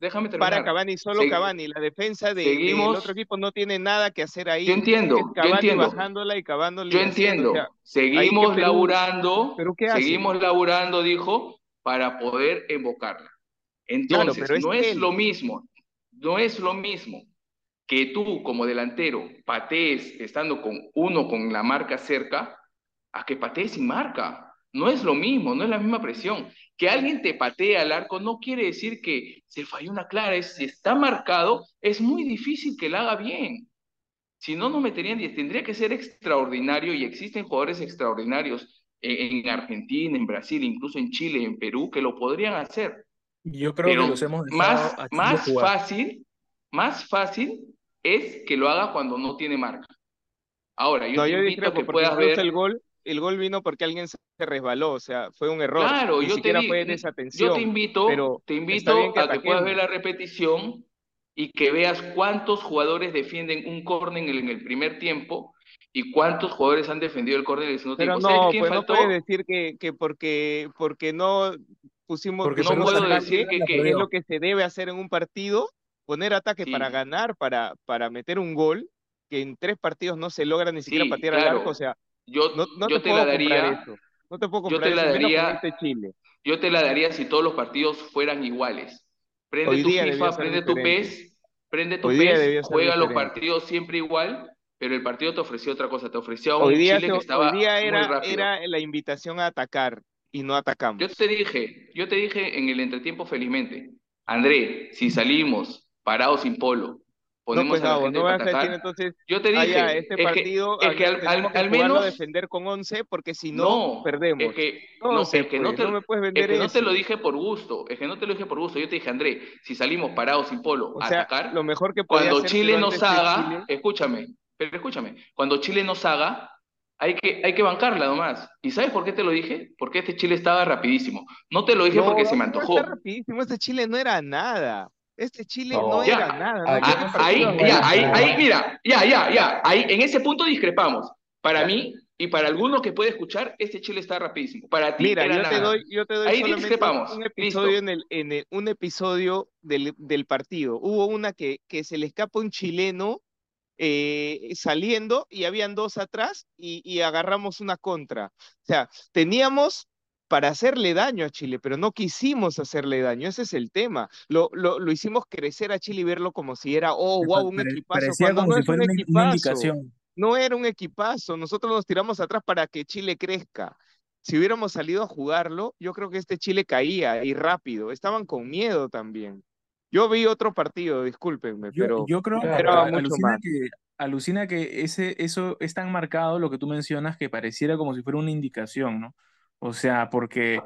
déjame para terminar. Cavani, solo Se- Cavani. La defensa de, del seguimos, otro equipo no tiene nada que hacer yo ahí. Es entiendo, yo Cavani entiendo, bajándola y Cavani yo y haciendo. O sea, entiendo. ahí que Seguimos Perú, laburando, ¿Perú qué hace? seguimos laburando, dijo, para poder invocarla. Claro, Entonces, pero es no es él. lo mismo, no es lo mismo que tú como delantero patees estando con uno con la marca cerca, a que patees sin marca. No es lo mismo, no es la misma presión. Que alguien te patee al arco no quiere decir que se falló una clara. Es, si está marcado, es muy difícil que la haga bien. Si no, no meterían diez. Tendría que ser extraordinario y existen jugadores extraordinarios en, en Argentina, en Brasil, incluso en Chile, en Perú, que lo podrían hacer. Yo creo que Pero los hemos más, dejado a Chile más jugar. fácil, más fácil es que lo haga cuando no tiene marca. Ahora, yo No, te yo invito a discrepo, que porque puedas incluso el ver, gol, el gol vino porque alguien se resbaló, o sea, fue un error. claro, Ni yo te siquiera fue di, yo te desatención, invito, pero te está bien invito que a que puedas ver ataquemos. la repetición y que veas cuántos jugadores defienden un córner en el primer tiempo y cuántos jugadores han defendido el córner en el segundo Pero tiempo. ¿Sabes no, quién pues no puedes faltó? decir que, que porque, porque no pusimos, Porque No Perú pusimos la puedo primera ataque, decir mitad que, la que es que lo perdió. que se debe hacer en un partido, poner ataque para sí, ganar, para, para meter un gol, que en tres partidos no se logra ni siquiera sí, patear al arco, o claro. sea, Yo, no, no te yo te la puedo comprar daría, eso, no te puedo yo comprar te la eso, y menos con daría este Chile. Yo te la daría si todos los partidos fueran iguales. Prende Hoy tu día debió FIFA, ser prende tu diferente, PES, prende tu hoy día PES, debió ser juega los diferente. partidos siempre igual, pero el partido te ofreció otra cosa, te ofreció a Hoy un día, se- Chile que hoy estaba día muy era, rápido. era la invitación a atacar y no Yo atacamos. te dije, yo te dije en el entretiempo felizmente, André, si salimos parados sin polo, No, ponemos pues a la Gabo, gente no para vas a decir atacar, entonces, yo te ah, ya, dije, este es que, partido es que había, al, tenemos al, que al jugarlo a menos defender con once porque si no, no, es perdemos. que No no, se es que no puede, te, no me puedes es vender que no te lo eso. dije por gusto, es que no te lo dije por gusto. Yo te dije, André, si salimos parados sin polo O a sea, atacar, lo mejor que podía cuando hacer Chile Perú ante nos este haga, Chile, escúchame, pero escúchame, cuando Chile nos haga, hay que, hay que bancarla nomás. ¿Y sabes por qué te lo dije? Porque este Chile estaba rapidísimo. No te lo dije no, porque se me Gabo, no está antojó. rapidísimo, este Chile no era nada. Este Chile no No, era Ya, nada, no ah, yo llegó no a sé si ahí, partidos no era ya, ahí, ahí, nada. así. mira, ya, ya, ya, ahí, en ese punto discrepamos. Para Ya, mí y para alguno que puede escuchar, este Chile está rapidísimo. Para ti Mira, era yo te nada. doy, yo te doy Ahí solamente un, discrepamos. un episodio Listo. en el, en el- un episodio del, del partido. Hubo una que, que se le escapa un chileno eh, saliendo y habían dos atrás y, y agarramos una contra. O sea, teníamos para hacerle daño a Chile, pero no quisimos hacerle daño, ese es el tema. Lo, lo, lo hicimos crecer a Chile y verlo como si era, oh, wow, un Pare- equipazo, Parecía cuando como no si es un fuera una, una equipazo, indicación. no era un equipazo, nosotros nos tiramos atrás para que Chile crezca. Si hubiéramos salido a jugarlo, yo creo que este Chile caía y rápido, estaban con miedo también. Yo vi otro partido, discúlpenme, Yo, pero yo creo, ya, pero esperaba a- pero mucho alucina más. que, alucina que ese, eso es tan marcado lo que tú mencionas que pareciera como si fuera una indicación, ¿no? O sea, porque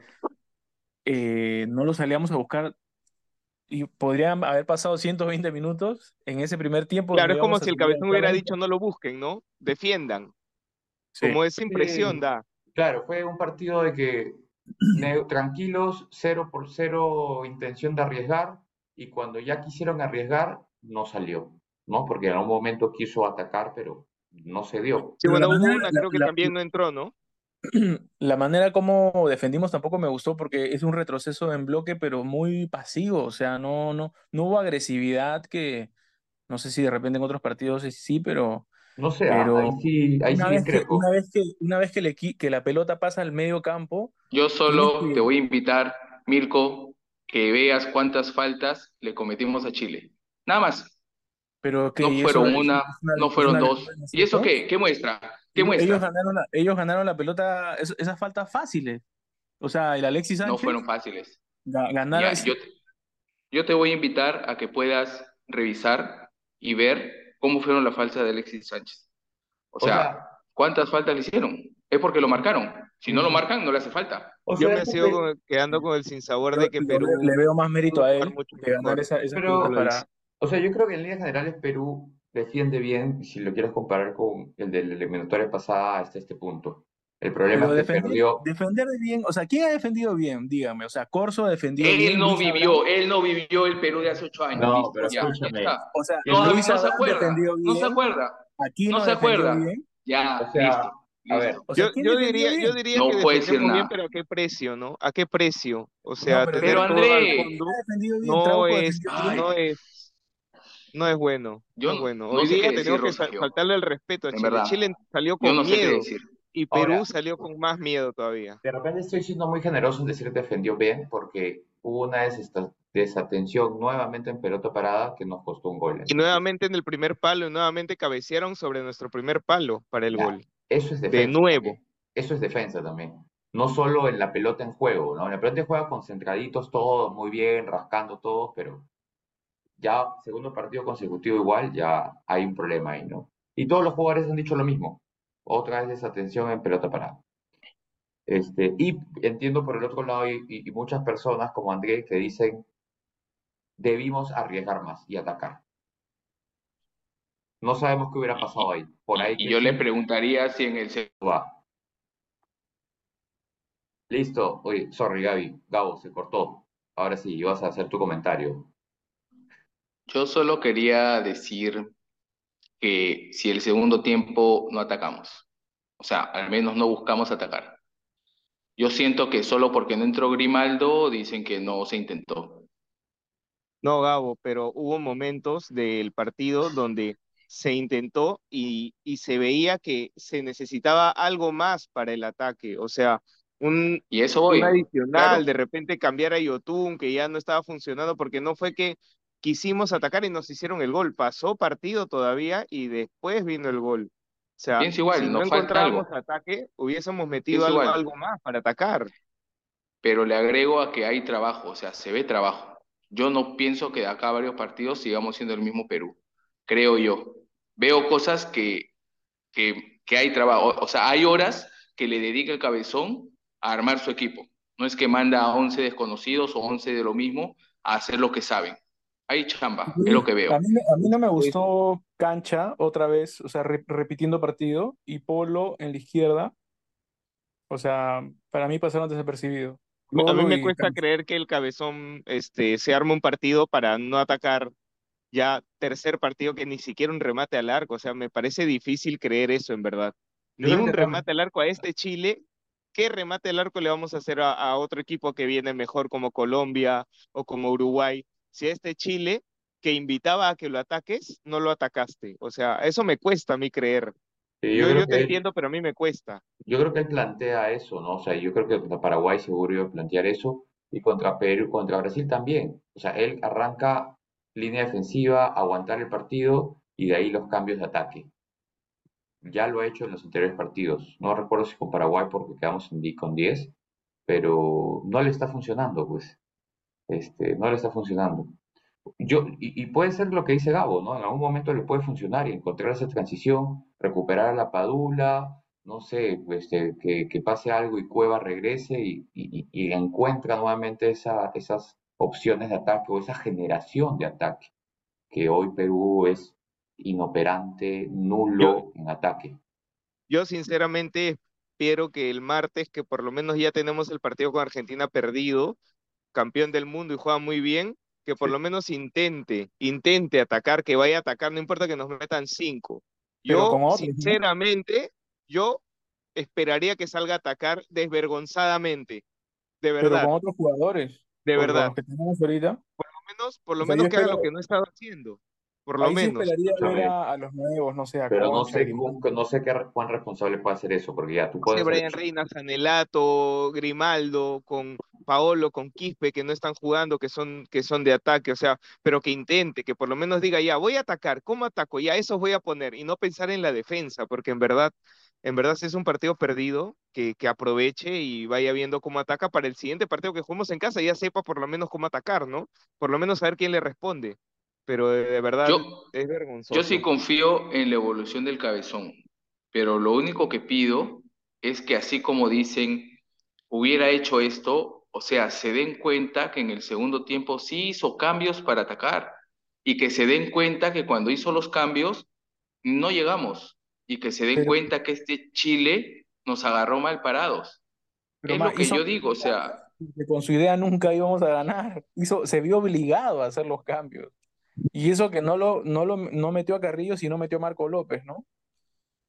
eh, no lo salíamos a buscar y podrían haber pasado ciento veinte minutos en ese primer tiempo Claro, donde es como íbamos a si el salir a cabezón buscar la hubiera vista. dicho no lo busquen, ¿no? Defiendan, Sí. como esa impresión sí, da. claro, fue un partido de que ne- tranquilos, cero por cero intención de arriesgar, y cuando ya quisieron arriesgar, no salió, ¿no? Porque en algún momento quiso atacar, pero no se dio. Sí, Pero la bueno, hubo manera, una, la, creo que la- también no entró, ¿no? la manera como defendimos tampoco me gustó porque es un retroceso en bloque, pero muy pasivo. O sea, no, no, no hubo agresividad que no sé si de repente en otros partidos sí, sí, pero, No sé, ah, ahí pero sí, ahí sí una vez que, una discrepo. vez que, una vez que, le, qui- que la pelota pasa al medio campo, Yo tienes solo te que, voy a invitar, Mirko, que veas cuántas faltas le cometimos a Chile. Nada más. pero que No y eso fueron es, una, es una, no es fueron una virtud dos. de ¿Y eso nosotros. qué? ¿Qué muestra? ¿Qué Ellos, ellos muestra? ganaron la, ellos ganaron la pelota, es- esas faltas fáciles. O sea, el Alexis No fueron Sánchez fáciles. ga- ganaron. Ya, yo, te- yo te voy a invitar a que puedas revisar y ver cómo fueron las faltas de Alexis Sánchez. O O sea, sea, ¿cuántas faltas le hicieron? Es porque lo marcaron. Si no lo mm, marcan, no le hace falta. o Yo sea, me esta sigo pe- con- quedando con el sinsabor Yo de que le, veo Perú le veo más mérito pudo a jugar él mucho de ganar mejor. esa- esas Yo pelotas pero, lo hice. para. o sea, yo creo que en líneas generales Perú defiende bien, si lo quieres comparar con el de la eliminatoria pasada hasta este punto. El problema es Pero que defender, perdió. defender de bien, o sea, ¿quién ha defendido bien? Dígame, o sea, Corso ha defendido Él bien, no Luis Abraham. vivió, él no vivió el Perú de hace ocho años, No, listo, pero ya, ya escúchame, está. O sea, que No, Lu- Luis no se Abraham acuerda, defendió no se bien, acuerda, no Aquino se defendió acuerda. bien. o Ya, sea, listo, A ver, listo. O sea, Yo, ¿quién yo defendió diría, yo bien? diría No que puede decir defendemos bien, nada. pero ¿a qué precio, no? ¿A qué precio? O No, sea, pero tener Pero defendió todo al bien. André, ¿Quién ha fondo defendido bien? no Trauco es, defendió ay, no bien. es, no es bueno, no yo es bueno. no Hoy sé qué día decir, tenemos que sa- Rosagio, faltarle el respeto a en Chile. verdad. Chile salió Yo con no sé qué miedo decir. y ahora, Perú salió con más miedo todavía. de repente estoy siendo muy generoso en decir defendió bien porque hubo una desesta- desatención nuevamente en pelota parada que nos costó un gol. Y nuevamente en el primer palo, y nuevamente cabecearon sobre nuestro primer palo para el Ya, gol. eso es De defensa nuevo. también. Eso es defensa también. No solo en la pelota en juego, ¿no? En la pelota en juego concentraditos todos, muy bien, rascando todos, pero ya segundo partido consecutivo igual, ya hay un problema ahí, ¿no? Y todos los jugadores han dicho lo mismo. Otra vez desatención en pelota parada. Este, y entiendo por el otro lado y, y- y muchas personas como Andrés que dicen debimos arriesgar más y atacar. No sabemos qué hubiera Y, pasado y- ahí. Por ahí y- y que yo le sí preguntaría si en el... se- va. Listo. Oye, sorry Gaby, Gabo, se cortó. Ahora sí, ibas a hacer tu comentario. Yo solo quería decir que si el segundo tiempo no atacamos, o sea, al menos no buscamos atacar. Yo siento que solo porque no entró Grimaldo dicen que no se intentó. No, Gabo, pero hubo momentos del partido donde se intentó y, y se veía que se necesitaba algo más para el ataque. O sea, un, Y eso un voy, adicional, claro. de repente cambiar a Yotun, que ya no estaba funcionando, porque no fue que quisimos atacar y nos hicieron el gol. Pasó partido todavía y después vino el gol. O sea, Pienso si igual, no nos falta encontrábamos algo. ataque, hubiésemos metido Pienso algo, igual, algo más para atacar. pero le agrego a que hay trabajo, o sea, se ve trabajo. Yo no pienso que de acá a varios partidos sigamos siendo el mismo Perú, creo yo. Veo cosas que, que, que hay trabajo, o, o sea, hay horas que le dedica el cabezón a armar su equipo. No es que manda a once desconocidos o once de lo mismo a hacer lo que saben. Hay chamba, es lo Sí, que veo. a mí, me- a mí no me Es- gustó Cancha otra vez, o sea, re- repitiendo partido y Polo en la izquierda. O sea, para mí pasaron desapercibidos. A mí Polo me y cuesta Cancha. creer que el cabezón este, se arme un partido para no atacar ya tercer partido que ni siquiera un remate al arco. O sea, me parece difícil creer eso en verdad. Yo Ni creo que un también, remate al arco a este Chile. ¿Qué remate al arco le vamos a hacer a, a otro equipo que viene mejor como Colombia o como Uruguay? Si a este Chile que invitaba a que lo ataques, no lo atacaste. O sea, eso me cuesta a mí creer. sí, yo Yo, creo yo te que él, entiendo, pero a mí me cuesta. yo creo que él plantea eso, ¿no? O sea, yo creo que contra Paraguay seguro iba a plantear eso y contra Perú, contra Brasil también. O sea, él arranca línea defensiva, aguantar el partido y de ahí los cambios de ataque. Ya lo ha hecho en los anteriores partidos. No recuerdo si con Paraguay porque quedamos en di- con diez, pero no le está funcionando, pues. Este, no le está funcionando. Yo, y, y puede ser lo que dice Gabo, ¿no? En algún momento le puede funcionar y encontrar esa transición, recuperar a la Padula, no sé, pues, este, que, que pase algo y Cueva regrese y, y- y encuentra nuevamente esa- esas opciones de ataque o esa generación de ataque, que hoy Perú es inoperante, Yo, nulo en ataque. Yo sinceramente espero que el martes, que por lo menos ya tenemos el partido con Argentina perdido, campeón del mundo y juega muy bien, que por Sí. lo menos intente, intente atacar, que vaya a atacar, no importa que nos metan cinco. Pero Yo, con otros, ¿no? sinceramente, yo esperaría que salga a atacar desvergonzadamente, de Pero verdad, con otros jugadores, de porque con verdad. los que tenemos ahorita. Por lo menos, por O lo sea, yo menos que haga lo espero, que no he estado haciendo, por lo ahí sí menos. esperaría ver Escúchame, a, a los nuevos, no sé, a pero no Concha, sé, cu- Grimaldo. no sé qué, cuán responsable puede hacer eso, porque ya tú Sé, puedes hacer. Brian Reina, Sanelato, Grimaldo, con Paolo, con Quispe, que no están jugando, que son, que son de ataque, o sea, pero que intente, que por lo menos diga, ya, voy a atacar, ¿cómo ataco? Ya, esos voy a poner, y no pensar en la defensa, porque en verdad, en verdad si es un partido perdido, que, que aproveche y vaya viendo cómo ataca para el siguiente partido que juguemos en casa, ya sepa por lo menos cómo atacar, ¿no? Por lo menos saber quién le responde, pero de, de verdad Yo, es yo sí vergonzoso. confío en la evolución del cabezón, pero lo único que pido es que así como dicen, hubiera hecho esto, o sea, se den cuenta que en el segundo tiempo sí hizo cambios para atacar y que se den cuenta que cuando hizo los cambios no llegamos y que se den Pero, cuenta que este Chile nos agarró mal parados. pero Es más, lo que hizo yo digo, o sea, que con su idea nunca íbamos a ganar. Hizo, se vio obligado a hacer los cambios. Y eso que no lo, no lo no metió a Carrillo, sino metió a Marco López, ¿no?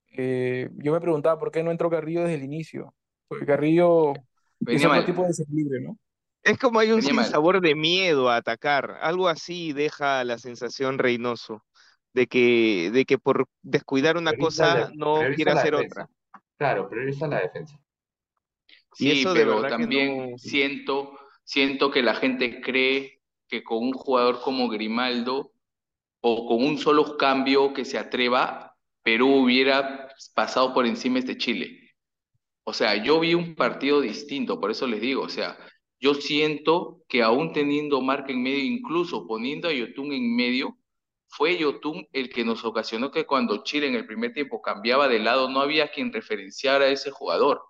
Eh, yo me preguntaba por qué no entró Carrillo desde el inicio, porque Carrillo es Venía otro tipo de mal, desequilibrio, ¿no? Es como hay un venía mal. sinsabor de miedo a atacar. Algo así deja la sensación Reynoso, de que, de que por descuidar una Prioriza cosa la, no quiere prioriza la hacer defensa. otra. Claro, prioriza la defensa. Y Sí, eso de pero verdad que también no. siento, siento que la gente cree que con un jugador como Grimaldo o con un solo cambio que se atreva, Perú hubiera pasado por encima de Chile. O sea, yo vi un partido distinto, por eso les digo, o sea, yo siento que aún teniendo marca en medio, incluso poniendo a Yotun en medio, fue Yotun el que nos ocasionó que cuando Chile en el primer tiempo cambiaba de lado, no había quien referenciara a ese jugador.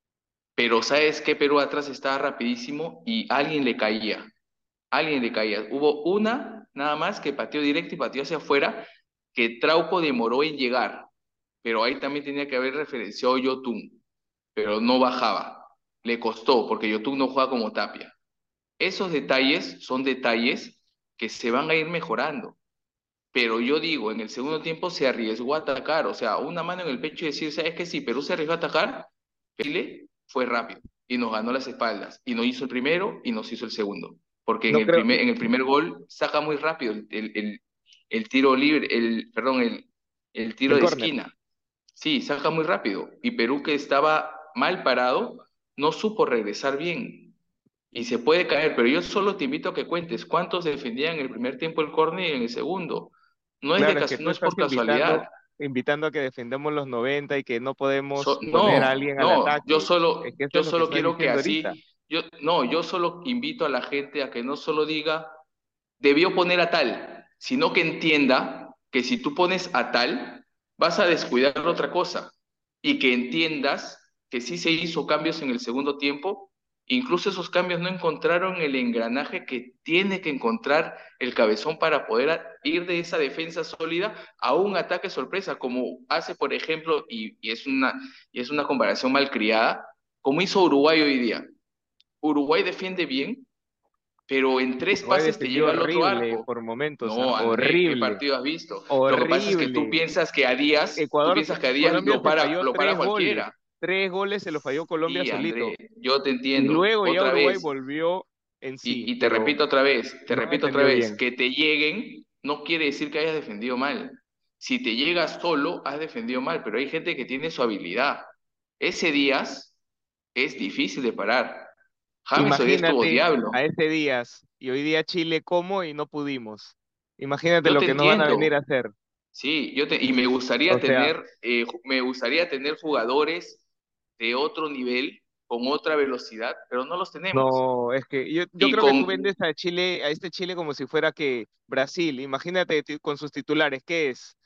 Pero ¿sabes qué? Perú atrás estaba rapidísimo y alguien le caía, alguien le caía. Hubo una nada más que pateó directo y pateó hacia afuera, que Trauco demoró en llegar, pero ahí también tenía que haber referenciado Yotun, pero no bajaba. Le costó, porque Yotun no juega como Tapia. Esos detalles son detalles que se van a ir mejorando. Pero yo digo, en el segundo tiempo se arriesgó a atacar, o sea, una mano en el pecho y decir, ¿sabes qué? Sí, Perú se arriesgó a atacar, Chile fue rápido y nos ganó las espaldas, y nos hizo el primero y nos hizo el segundo. Porque en No el creo. primer, en el primer gol saca muy rápido el, el, el, el tiro libre, el, perdón, el, el tiro El de córner. esquina. Sí, saca muy rápido. Y Perú, que estaba mal parado, no supo regresar bien. Y se puede caer, pero yo solo te invito a que cuentes cuántos defendían en el primer tiempo el córner y en el segundo. No es de Claro, es que cas- tú no es estás por invitando, casualidad. invitando a que defendamos los noventa y que no So- podemos poner a no, alguien al no, yo ataque. Es solo, que eso yo es lo que solo estás quiero que diciendo ahorita. así, yo, no, yo solo invito a la gente a que no solo diga debió poner a tal, sino que entienda que si tú pones a tal, vas a descuidar otra cosa y que entiendas que sí se hizo cambios en el segundo tiempo, incluso esos cambios no encontraron el engranaje que tiene que encontrar el cabezón para poder a- ir de esa defensa sólida a un ataque sorpresa, como hace, por ejemplo, y, y es una, y es una comparación malcriada, como hizo Uruguay hoy día. Uruguay defiende bien, pero en tres Uruguay pases te defendió llega al otro horrible arco. por momentos, ¿ah? No, André, ¿qué Horrible, partido has visto? Lo que pasa es que tú horrible. piensas que a Díaz, tú Ecuador, piensas que a Díaz Colombia lo se para, falló lo para tres goles. cualquiera. Tres goles se lo falló Colombia Sí, André, solito. yo te Y entiendo. luego ya Otra Uruguay vez, volvió en y, sí, y te pero repito otra vez, te no repito otra defendió vez, bien. que te lleguen no quiere decir que hayas defendido mal. Si te llegas solo, has defendido mal, pero hay gente que tiene su habilidad. Ese Díaz es difícil de parar. James hoy día estuvo Imagínate diablo. a este Díaz y hoy día Chile como y no pudimos. Imagínate Yo lo te que nos van a venir entiendo. a hacer. Sí, yo te, y me O gustaría sea, tener, eh, ju- me gustaría tener jugadores de otro nivel, con otra velocidad, pero no los tenemos. no, es que yo, yo Y creo que tú con, vendes a Chile, a este Chile como si fuera que Brasil. Imagínate ti- con sus titulares, ¿qué es?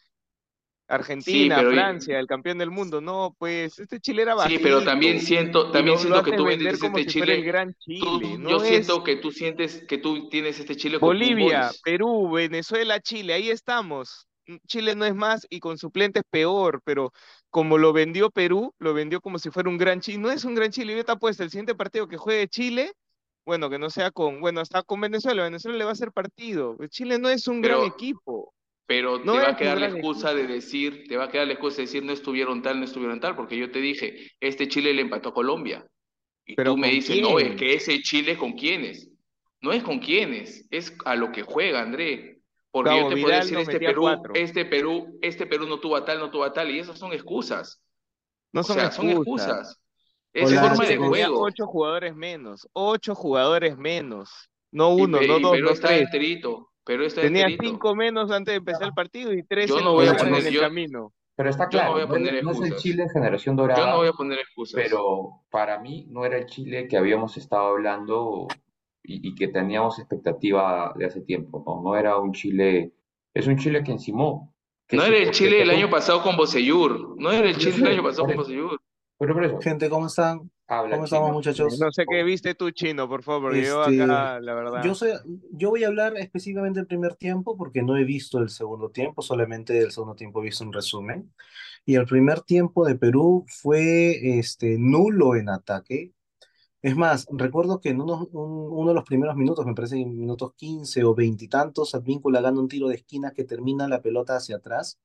sí, Argentina, pero, Francia, el campeón del mundo. No, pues este Chile era sí, pero también bajito siento, y también lo, lo siento que haces tú vender vendes como este si fuera el Chile, gran Chile. tú, yo No es siento que tú sientes que tú tienes este Chile como un Bolivia, Boys. Perú, Venezuela, Chile, ahí estamos. Mm, Chile no es más y con suplentes peor, pero como lo vendió Perú, lo vendió como si fuera un gran Chile. No es un gran Chile, yo te apuesto, el siguiente partido que juegue Chile, bueno, que no sea con, bueno, está con Venezuela, Venezuela le va a hacer partido. Chile no es un gran Pero, equipo, pero no te va es a un quedar la gran excusa de equipo. decir, te va a quedar la excusa de decir no estuvieron tal, no estuvieron tal, porque yo te dije, este Chile le empató a Colombia. Y Pero tú me ¿con dices, no, es quién? que ese Chile es con quiénes. No es con quiénes, es a lo que juega, André. Porque yo Gabo te podría Vidal decir, nos este metía Perú, cuatro. este Perú, este Perú no tuvo a tal, no tuvo a tal, y esas son excusas. No O son sea, son excusas. excusas. Es Este Hola forma de Chile tenía chicos, juego. ocho jugadores menos, ocho jugadores menos. No Y, uno, Pe- no y dos, Perú no está tres. enterito, Perú está Tenía enterito. cinco menos antes de empezar el partido y tres Yo se no nos voy a Pero, quedaron pero, en poner, el yo, camino. pero está yo no claro, voy a no es, poner no es el excusas. Chile generación Yo no dorada, voy a poner excusas. pero para mí no era el Chile que habíamos estado hablando y, y que teníamos expectativa de hace tiempo, ¿no? No era un Chile, es un Chile que encimó, que No se, era el que Chile se del fue, año pasado con Bocellur. No era el por Chile del año eso, pasado por con eso, Bocellur. pero por eso, gente, ¿cómo están? habla ¿Cómo estamos, chino. Eh, muchachos? no sé qué Oh, viste tú, Chino, por favor, porque yo Este, acá, la yo verdad. soy, yo voy a hablar específicamente del primer tiempo porque no he visto el segundo tiempo, solamente del segundo tiempo he visto un resumen. Y el primer tiempo de Perú fue este, nulo en ataque. Es más, recuerdo que en unos- un- uno de los primeros minutos, me parece en minutos quince o veinte y tantos, Advíncula gana un tiro de esquina que termina la pelota hacia atrás.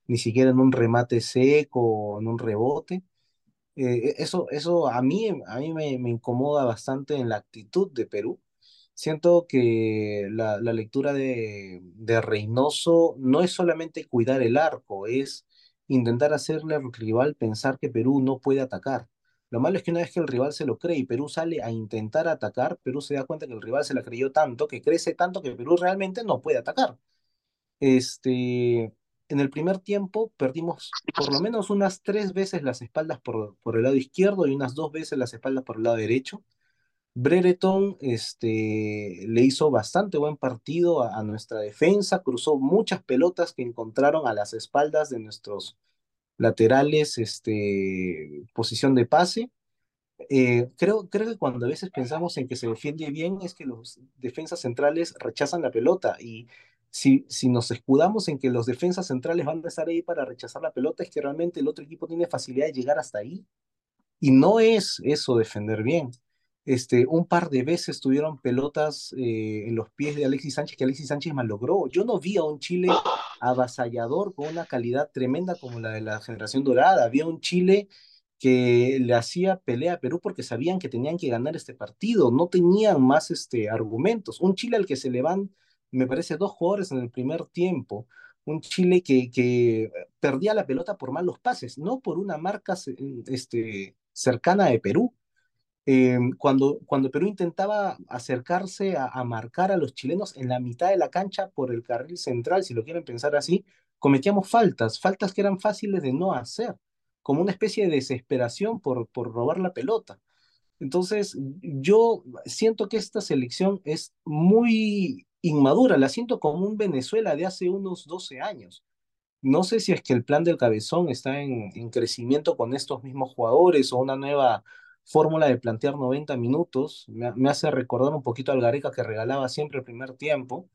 ni siquiera en un remate seco o en un rebote. Eh, eso, eso a mí, a mí me, me incomoda bastante en la actitud de Perú. Siento que la, la lectura de, de Reynoso no es solamente cuidar el arco, es intentar hacerle al rival pensar que Perú no puede atacar. Lo malo es que una vez que el rival se lo cree y Perú sale a intentar atacar, Perú se da cuenta que el rival se la creyó tanto, que crece tanto que Perú realmente no puede atacar. Este, en el primer tiempo perdimos por lo menos unas tres veces las espaldas por, por el lado izquierdo y unas dos veces las espaldas por el lado derecho. Brereton este, le hizo bastante buen partido a, a nuestra defensa, cruzó muchas pelotas que encontraron a las espaldas de nuestros laterales, este, posición de pase. Eh, creo, creo que cuando a veces pensamos en que se defiende bien es que los defensas centrales rechazan la pelota y si, si nos escudamos en que los defensas centrales van a estar ahí para rechazar la pelota es que realmente el otro equipo tiene facilidad de llegar hasta ahí y no es eso defender bien. Este, un par de veces tuvieron pelotas eh, en los pies de Alexis Sánchez que Alexis Sánchez malogró. Yo no vi a un Chile avasallador con una calidad tremenda como la de la generación dorada. Había un Chile que le hacía pelea a Perú porque sabían que tenían que ganar este partido. No tenían más este, argumentos. Un Chile al que se le van, me parece, dos jugadores en el primer tiempo. Un Chile que, que perdía la pelota por malos pases, no por una marca ce- este, cercana de Perú. Eh, cuando, cuando Perú intentaba acercarse a, a marcar a los chilenos en la mitad de la cancha por el carril central, si lo quieren pensar así, cometíamos faltas, faltas que eran fáciles de no hacer, como una especie de desesperación por, por robar la pelota. Entonces, yo siento que esta selección es muy inmadura, la siento como un Venezuela de hace unos doce años. No sé si es que el plan del Cabezón está en, en crecimiento con estos mismos jugadores o una nueva fórmula de plantear noventa minutos. Me, me hace recordar un poquito al Gareca que regalaba siempre el primer tiempo,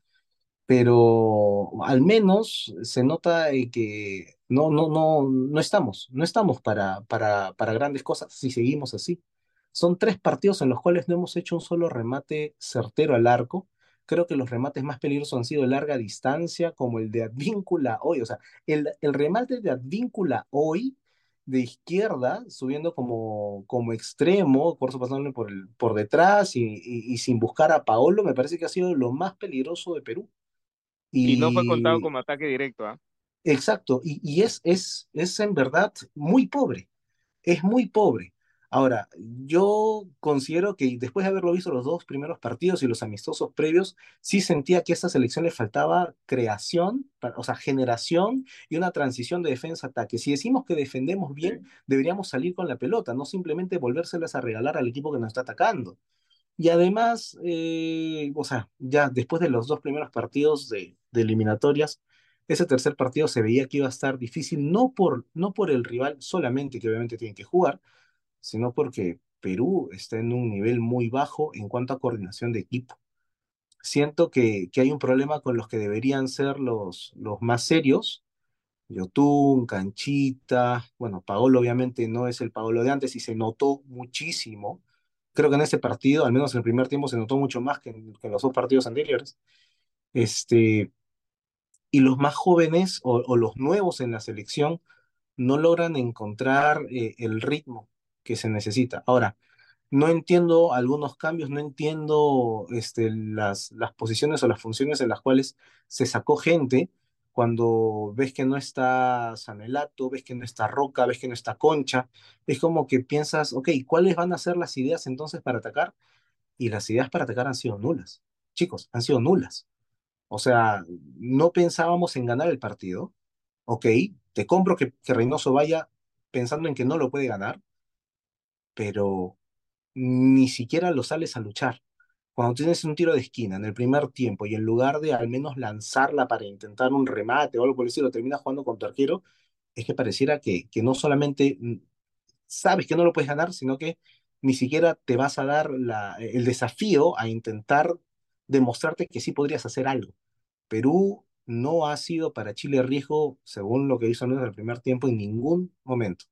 pero al menos se nota eh, que no, no, no, no estamos, no estamos para, para, para grandes cosas si seguimos así. Son tres partidos en los cuales no hemos hecho un solo remate certero al arco. Creo que los remates más peligrosos han sido de larga distancia, como el de Advíncula hoy. O sea, el, el remate de Advíncula hoy, de izquierda, subiendo como, como extremo, por eso pasándole por, el, por detrás y, y, y sin buscar a Paolo, me parece que ha sido lo más peligroso de Perú. Y no fue contado Y como ataque directo, ¿ah? exacto, y, y es, es, es en verdad muy pobre, es muy pobre. Ahora, yo considero que después de haberlo visto los dos primeros partidos y los amistosos previos, sí sentía que a esta selección le faltaba creación, pa- o sea, generación y una transición de defensa-ataque. Si decimos que defendemos bien, Sí. deberíamos salir con la pelota, no simplemente volvérselas a regalar al equipo que nos está atacando. Y además, eh, o sea, ya después de los dos primeros partidos de, de eliminatorias, ese tercer partido se veía que iba a estar difícil, no por, no por el rival solamente, que obviamente tienen que jugar, sino porque Perú está en un nivel muy bajo en cuanto a coordinación de equipo. Siento que, que hay un problema con los que deberían ser los, los más serios, Yotun, Canchita, bueno, Paolo obviamente no es el Paolo de antes y se notó muchísimo. Creo que en ese partido, al menos en el primer tiempo, se notó mucho más que en, que en los dos partidos anteriores. Este, y los más jóvenes o, o los nuevos en la selección no logran encontrar eh, el ritmo que se necesita. Ahora, no entiendo algunos cambios, no entiendo este, las, las posiciones o las funciones en las cuales se sacó gente cuando ves que no está Sanelato, ves que no está Roca, ves que no está Concha. Es como que piensas, ok, ¿cuáles van a ser las ideas entonces para atacar? Y las ideas para atacar han sido nulas. Chicos, han sido nulas. O sea, no pensábamos en ganar el partido. Ok, te compro que, que Reynoso vaya pensando en que no lo puede ganar, pero ni siquiera lo sales a luchar. Cuando tienes un tiro de esquina en el primer tiempo y en lugar de al menos lanzarla para intentar un remate o algo por el estilo, terminas jugando con tu arquero, es que pareciera que, que no solamente mm, sabes que no lo puedes ganar, sino que ni siquiera te vas a dar la, el desafío a intentar demostrarte que sí podrías hacer algo. Perú no ha sido para Chile riesgo, según lo que hizo en el primer tiempo, en ningún momento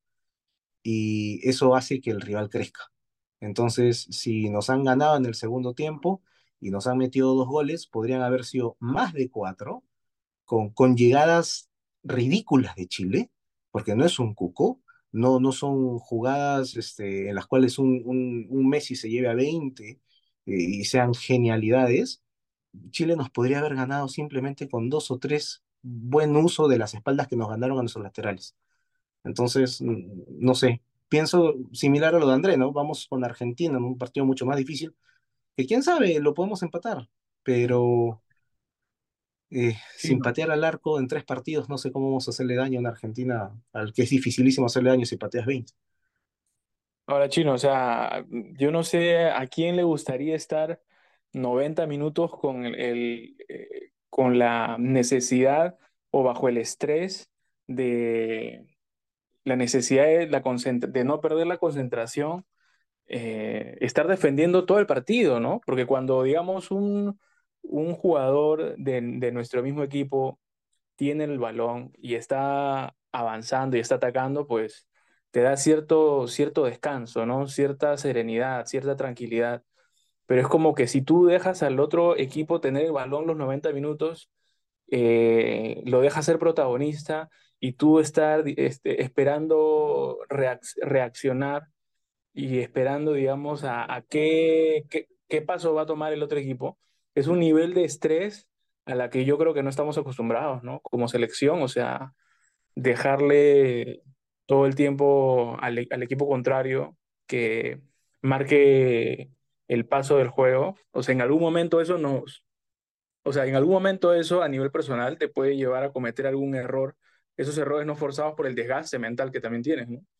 y eso hace que el rival crezca. Entonces, si nos han ganado en el segundo tiempo y nos han metido dos goles, podrían haber sido más de cuatro, con, con llegadas ridículas de Chile, porque no es un cuco, no, no son jugadas este, en las cuales un, un, un Messi se lleve a veinte eh, y sean genialidades. Chile nos podría haber ganado simplemente con dos o tres buen uso de las espaldas que nos ganaron a nuestros laterales. Entonces, mm, no sé, pienso similar a lo de André, ¿no? Vamos con Argentina en un partido mucho más difícil, que quién sabe, lo podemos empatar, pero eh, sin Chino. patear al arco en tres partidos, no sé cómo vamos a hacerle daño a una Argentina, al que es dificilísimo hacerle daño si pateas veinte. Ahora, Chino, o sea, yo no sé a quién le gustaría estar noventa minutos con el, el, eh, con la necesidad o bajo el estrés de la necesidad de, la concentra- de no perder la concentración, eh, estar defendiendo todo el partido, ¿no? Porque cuando, digamos, un, un jugador de, de nuestro mismo equipo tiene el balón y está avanzando y está atacando, pues te da cierto, cierto descanso, ¿no? Cierta serenidad, cierta tranquilidad. Pero es como que si tú dejas al otro equipo tener el balón los noventa minutos, eh, lo dejas ser protagonista y tú estar este, esperando reacc- reaccionar y esperando, digamos, a, a qué, qué, qué paso va a tomar el otro equipo, es un nivel de estrés a la que yo creo que no estamos acostumbrados, ¿no? Como selección, o sea, dejarle todo el tiempo al, e- al equipo contrario que marque el paso del juego. O sea, en algún momento eso nos, o sea, en algún momento eso a nivel personal te puede llevar a cometer algún error, esos errores no forzados por el desgaste mental que también tienes, ¿no?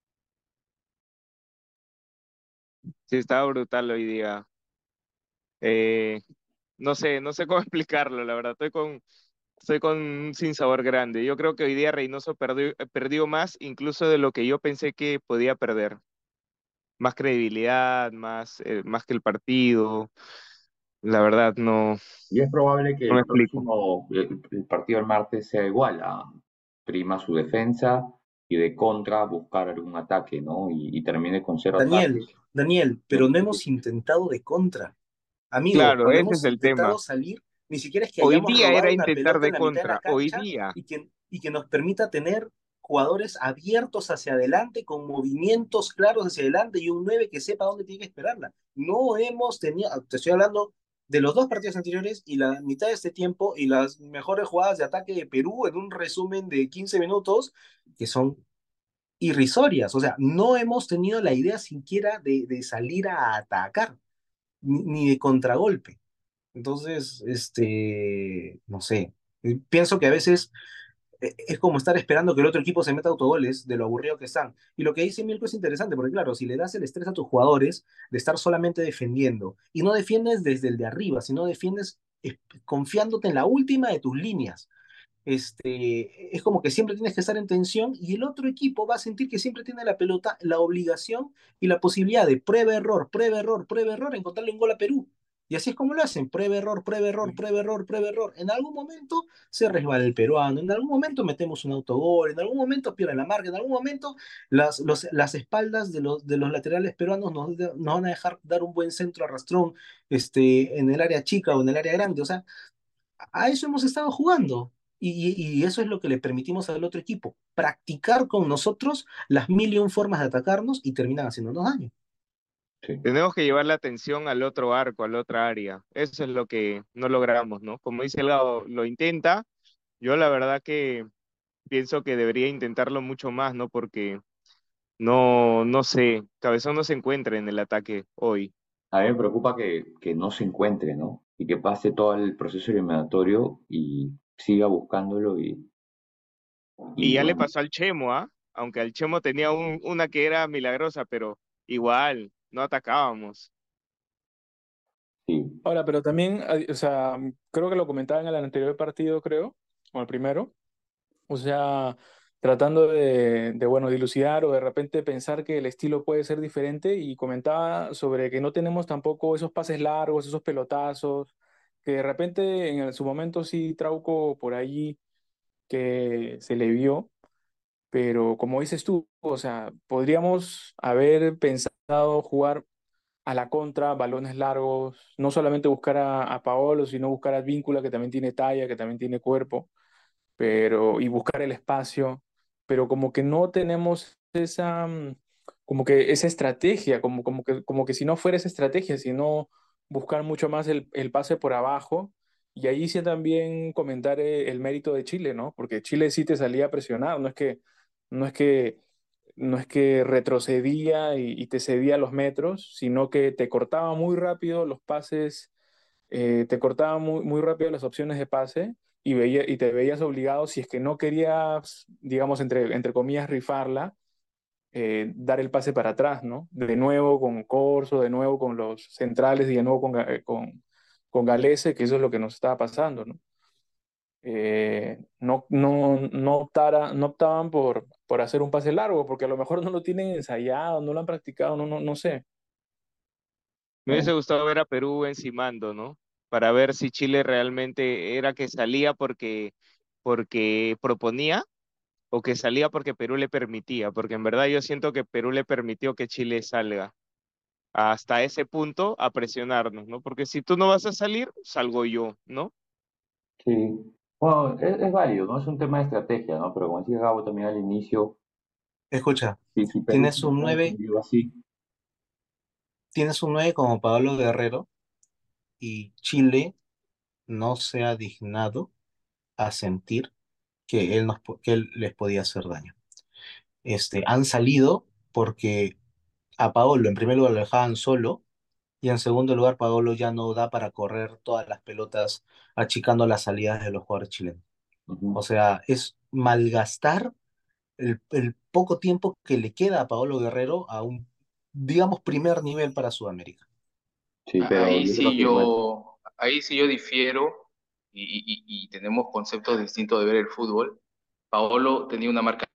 Sí, estaba brutal hoy día. Eh, no sé, no sé cómo explicarlo, la verdad. Estoy con, estoy con un sinsabor grande. Yo creo que hoy día Reynoso perdió, eh, perdió más incluso de lo que yo pensé que podía perder. Más credibilidad, más, eh, más que el partido. La verdad, no, Y es probable que no me el explico. próximo, el, el partido del martes sea igual, a prima su defensa y de contra buscar algún ataque, ¿no? Y, y termine con cero Daniel, ataques. Daniel, No pero no sé qué- hemos intentado de contra. Amigo, Claro, cuando ese es hemos el intentado tema. salir, ni siquiera es que Hoy hayamos día era robado una intentar pelota en de la mitad de la contra, hoy cancha día. y que, y que nos permita tener jugadores abiertos hacia adelante, con movimientos claros hacia adelante y un nueve que sepa dónde tiene que esperarla. No hemos tenido, te estoy hablando de los dos partidos anteriores y la mitad de este tiempo y las mejores jugadas de ataque de Perú en un resumen de quince minutos, que son irrisorias. O sea, no hemos tenido la idea siquiera de, de salir a atacar, ni, ni de contragolpe. Entonces, este, no sé, eh, pienso que a veces eh, es como estar esperando que el otro equipo se meta autogoles de lo aburrido que están. Y lo que dice Milko es interesante, porque claro, si le das el estrés a tus jugadores de estar solamente defendiendo, y no defiendes desde el de arriba, sino defiendes eh, confiándote en la última de tus líneas, este, es como que siempre tienes que estar en tensión y el otro equipo va a sentir que siempre tiene la pelota, la obligación y la posibilidad de prueba error, prueba error, prueba error, encontrarle un gol a Perú. Y así es como lo hacen, prueba error, prueba error, prueba error, prueba error. En algún momento se resbala el peruano, en algún momento metemos un autogol, en algún momento pierden la marca, en algún momento las, los- las espaldas de los, de los laterales peruanos nos, nos van a dejar dar un buen centro arrastrón este, en el área chica o en el área grande. O sea, a eso hemos estado jugando. Y, y- y eso es lo que le permitimos al otro equipo, practicar con nosotros las mil y un formas de atacarnos y terminan haciéndonos daño. Sí. Tenemos que llevar la atención al otro arco, al otra área. Eso es lo que no logramos, ¿no? Como dice el Gabo, lo intenta. Yo la verdad que pienso que debería intentarlo mucho más, ¿no? Porque no, no sé, Cabezón no se encuentra en el ataque hoy. A mí me preocupa que, que no se encuentre, ¿no? Y que pase todo el proceso eliminatorio y siga buscándolo y, Y y ya le bueno, pasó al Chemo, ¿ah? Aunque al Chemo tenía un- una que era milagrosa, pero igual, no atacábamos. sí. Ahora, pero también, eh, o sea, creo que lo comentaba en el anterior partido, creo, o el primero, o sea, tratando de, de, bueno, dilucidar o de repente pensar que el estilo puede ser diferente y comentaba sobre que no tenemos tampoco esos pases largos, esos pelotazos, que de repente en el- su momento sí Trauco por allí que se le vio, pero como dices tú, o sea, podríamos haber pensado jugar a la contra, balones largos, no solamente buscar a, a Paolo, sino buscar a Víncula, que también tiene talla, que también tiene cuerpo. pero, y buscar el espacio, pero como que no tenemos esa, mm, como que esa estrategia, como, como que, como que si no fuera esa estrategia, sino buscar mucho más el, el pase por abajo. Y ahí sí también comentar eh, el mérito de Chile, ¿no? Porque Chile sí te salía presionado, no es que, no es que, no es que retrocedía y, y te cedía los metros, sino que te cortaba muy rápido los pases, eh, te cortaba muy, muy rápido las opciones de pase y, veía, y te veías obligado, si es que no querías, digamos, entre, entre comillas, rifarla, eh, dar el pase para atrás, ¿no? De nuevo con Corso, de nuevo con los centrales y de nuevo con, Ga- eh, con, con Galese, que eso es lo que nos estaba pasando, ¿no? Eh, no, no, no, optara- no optaban por, por hacer un pase largo, porque a lo mejor no lo tienen ensayado, no lo han practicado, no, no, no sé. Me hubiese gustado ver a Perú encimando, ¿no? Para ver si Chile realmente era que salía porque, porque proponía o que salía porque Perú le permitía, porque en verdad yo siento que Perú le permitió que Chile salga hasta ese punto a presionarnos, ¿no? Porque si tú no vas a salir, salgo yo, ¿no? Sí. Bueno, es, es válido, ¿no? Es un tema de estrategia, ¿no? Pero como decía Gabo también al inicio, Escucha, si, si Perú tienes siempre un ha nueve, defendido así, tienes un nueve como Pablo Guerrero y Chile no se ha dignado a sentir que él, nos, po- que él les podía hacer daño. Este, han salido porque a Paolo en primer lugar lo dejaban solo y en segundo lugar Paolo ya no da para correr todas las pelotas achicando las salidas de los jugadores chilenos. O ujú. sea, es malgastar el, el poco tiempo que le queda a Paolo Guerrero a un, digamos, primer nivel para Sudamérica. Sí, pero Ahí yo creo sí que, bueno, yo, ahí sí yo difiero y, y- y- y tenemos conceptos distintos de ver el fútbol. Paolo tenía una marca.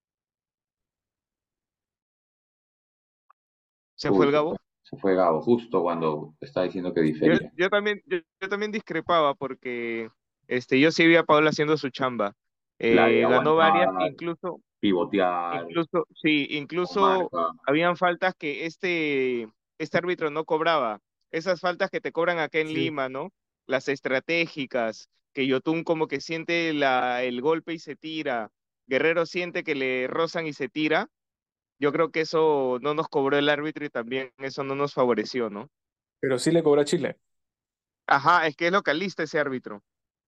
Se fue uy, el se fue, Gabo. se fue Gabo, justo cuando está diciendo que Yo, difería. yo también, yo, yo también discrepaba porque este, yo sí vi a Paolo haciendo su chamba. La de Eh, ganó varias, aguantar, incluso, pivotear, incluso, sí, con incluso marca. habían faltas que este, este árbitro no cobraba. Esas faltas que te cobran acá en Sí. Lima, ¿no? Las estratégicas, que Yotún como que siente la, el golpe y se tira. Guerrero siente que le rozan y se tira. Yo creo que eso no nos cobró el árbitro y también eso no nos favoreció, ¿no? Pero sí le cobra a Chile. Ajá, es que es localista ese árbitro.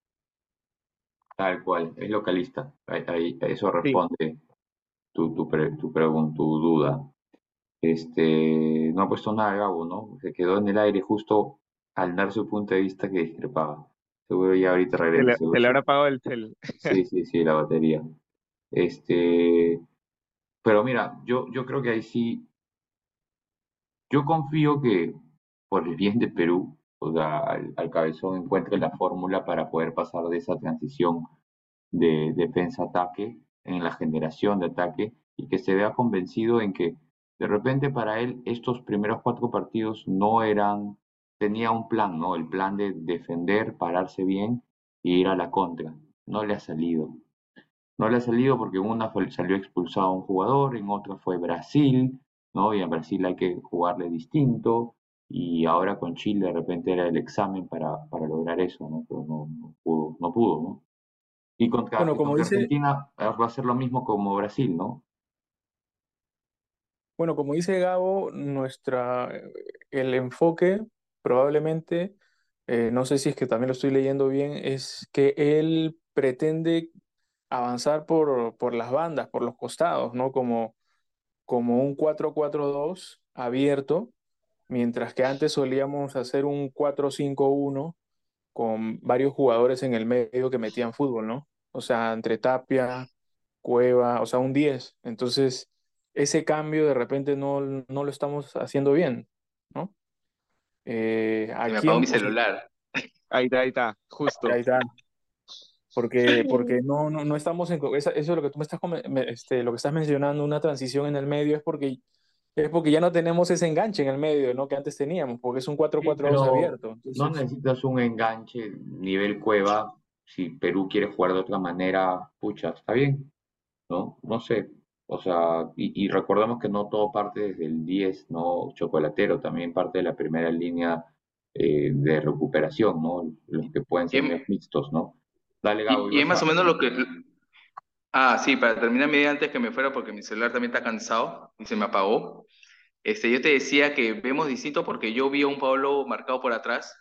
Tal cual, es localista. Ahí, ahí- eso Sí. responde tu, tu, pre- tu pregunta, tu duda. Este, no ha puesto nada Gabo, ¿no? Se quedó en el aire justo al dar su punto de vista que discrepaba. Seguro ya ahorita Se regresa, le, seguro se le se- habrá apagado el cel. Sí, sí, sí, la batería. Este, pero mira, yo, yo creo que ahí sí, yo confío que por el bien de Perú, o sea, al, al cabezón encuentre la fórmula para poder pasar de esa transición de defensa-ataque, en la generación de ataque, y que se vea convencido en que de repente para él estos primeros cuatro partidos no eran, tenía un plan, ¿no? El plan de defender, pararse bien e ir a la contra. No le ha salido. No le ha salido porque en una fue- salió expulsado un jugador, en otra fue Brasil, ¿no? Y en Brasil hay que jugarle distinto. Y ahora con Chile de repente era el examen para, para lograr eso, ¿no? Pero no, no pudo, no pudo, ¿no? Y contra, Bueno, y como contra dice, Argentina eh, va a ser lo mismo como Brasil, ¿no? bueno, como dice Gabo, nuestra, el enfoque probablemente, eh, no sé si es que también lo estoy leyendo bien, es que él pretende avanzar por, por las bandas, por los costados, ¿no? Como, como un cuatro cuatro dos abierto, mientras que antes solíamos hacer un cuatro cinco uno con varios jugadores en el medio que metían fútbol, ¿no? O sea, entre Tapia, Cueva, o sea, un diez. Entonces, ese cambio de repente no, no lo estamos haciendo bien, ¿no? Eh, Se ¿a me apagó quién? mi O sea, celular. Ahí está, ahí está, ahí justo. está. Porque, porque no, no, no estamos en... Eso, eso es lo que tú me estás, come- me- este, lo que estás mencionando, una transición en el medio, es porque, es porque ya no tenemos ese enganche en el medio, ¿no? Que antes teníamos, porque es un cuatro Sí, cuatro dos pero abierto. no Entonces, necesitas un enganche nivel Cueva. Si Perú quiere jugar de otra manera, pucha, está bien, ¿no? No sé. O sea, y, y recordemos que no todo parte desde el diez, ¿no? Chocolatero, también parte de la primera línea eh, de recuperación, ¿no? Los que pueden ser medios ¿Quién, mixtos, ¿no? Dale, Gabo, Y, y es ibas más o a menos lo que... comentar. Ah, sí, para terminar mi idea antes que me fuera, porque mi celular también está cansado y se me apagó. Este, yo te decía que vemos distinto porque yo vi a un Pablo marcado por atrás,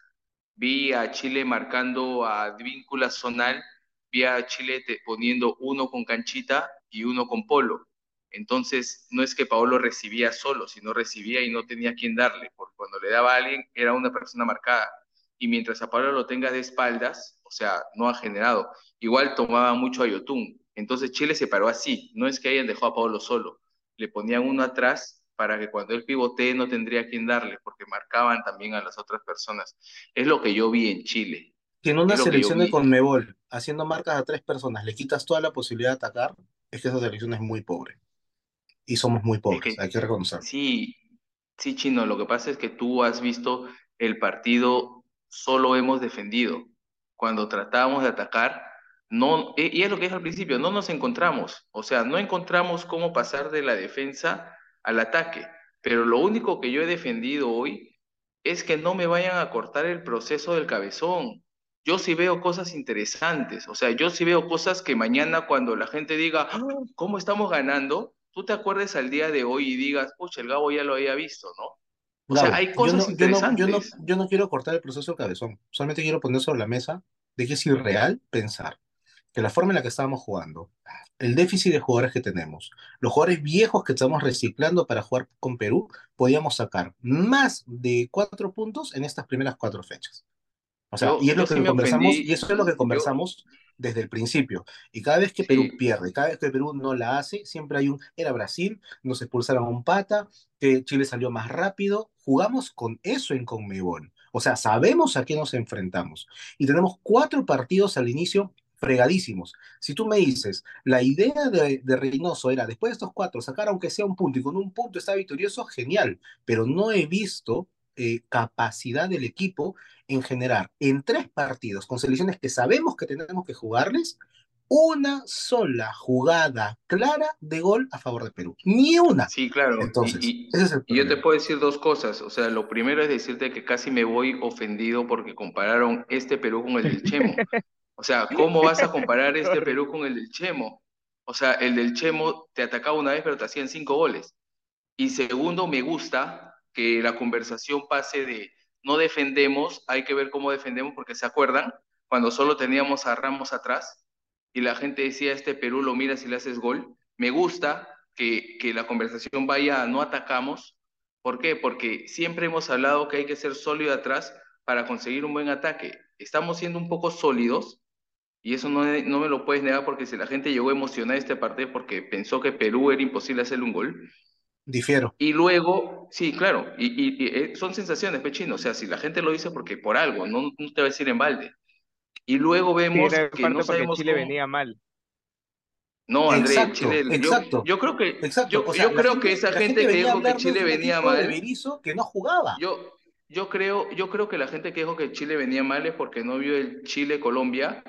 vi a Chile marcando a Advíncula Zonal, vi a Chile te- poniendo uno con Canchita y uno con Polo. Entonces, no es que Paolo recibía solo, sino recibía y no tenía quien darle, porque cuando le daba a alguien era una persona marcada. Y mientras a Paolo lo tenga de espaldas, o sea, no ha generado. Igual tomaba mucho a Yotun. Entonces Chile se paró así, no es que hayan dejado a Paolo solo, le ponían uno atrás para que cuando él pivotee no tendría quien darle, porque marcaban también a las otras personas. Es lo que yo vi en Chile, Si en es una lo que yo selección de vi. Conmebol, haciendo marcas a tres personas, le quitas toda la posibilidad de atacar, es que esa selección es muy pobre. Y somos muy Es pobres, que hay que reconocerlo. sí, sí, Chino, lo que pasa es que tú has visto el partido, solo hemos defendido. Cuando tratábamos de atacar, no, y y es lo que dije al principio, no nos encontramos. O sea, no encontramos cómo pasar de la defensa al ataque. Pero lo único que yo he defendido hoy es que no me vayan a cortar el proceso del cabezón. Yo sí veo cosas interesantes, o sea, yo sí veo cosas que mañana cuando la gente diga, "Ah, ¿cómo estamos ganando?", tú te acuerdes al día de hoy y digas, pucha, el Gabo ya lo había visto, ¿no? O sea, Gabo, hay yo cosas no, yo no, yo no, interesantes. yo no quiero cortar el proceso del cabezón, solamente quiero poner sobre la mesa de que es irreal pensar que la forma en la que estábamos jugando, el déficit de jugadores que tenemos, los jugadores viejos que estamos reciclando para jugar con Perú, podíamos sacar más de cuatro puntos en estas primeras cuatro fechas. O sea, y Yo, es lo yo sí que me conversamos, ofendí, y eso es lo que yo, conversamos desde el principio. Y cada vez que Perú sí, pierde, cada vez que Perú no la hace, siempre hay un, era Brasil, nos expulsaron a un pata, que Chile salió más rápido. Jugamos con eso en Conmebol. O sea, sabemos a qué nos enfrentamos. Y tenemos cuatro partidos al inicio fregadísimos. Si tú me dices, la idea de, de Reynoso era, después de estos cuatro, sacar aunque sea un punto, y con un punto está victorioso, genial. Pero no he visto eh, capacidad del equipo en generar en tres partidos con selecciones que sabemos que tenemos que jugarles una sola jugada clara de gol a favor de Perú. Ni una. sí, claro. Y, Entonces, y, ese es el y yo te problema. puedo decir dos cosas. O sea, lo primero es decirte que casi me voy ofendido porque compararon este Perú con el del Chemo. O sea, ¿cómo vas a comparar este Sorry. Perú con el del Chemo? O sea, el del Chemo te atacaba una vez, pero te hacían cinco goles. Y segundo, me gusta que la conversación pase de no defendemos, hay que ver cómo defendemos, porque se acuerdan cuando solo teníamos a Ramos atrás y la gente decía, este Perú lo miras y le haces gol. Me gusta que, que la conversación vaya a no atacamos. ¿Por qué? Porque siempre hemos hablado que hay que ser sólido atrás para conseguir un buen ataque. Estamos siendo un poco sólidos y eso no, no me lo puedes negar porque si la gente llegó emocionada a este partido porque pensó que Perú era imposible hacerle un gol, Difiero. y luego, sí, claro, y, y- y, eh, son sensaciones, pechino, o sea, si la gente lo dice porque por algo, no, no te va a decir en balde. Y luego Sí, vemos era en que no parte porque sabemos Chile cómo. venía mal. No, André, Exacto, Chile, yo, exacto, yo creo que, exacto. yo, O sea, yo la creo que gente, esa la gente gente que venía a dijo que hablarnos Chile de un venía equipo de mal, Berizzo que no jugaba. yo, yo creo, yo creo que la gente que dijo que Chile venía mal es porque no vio el Chile-Colombia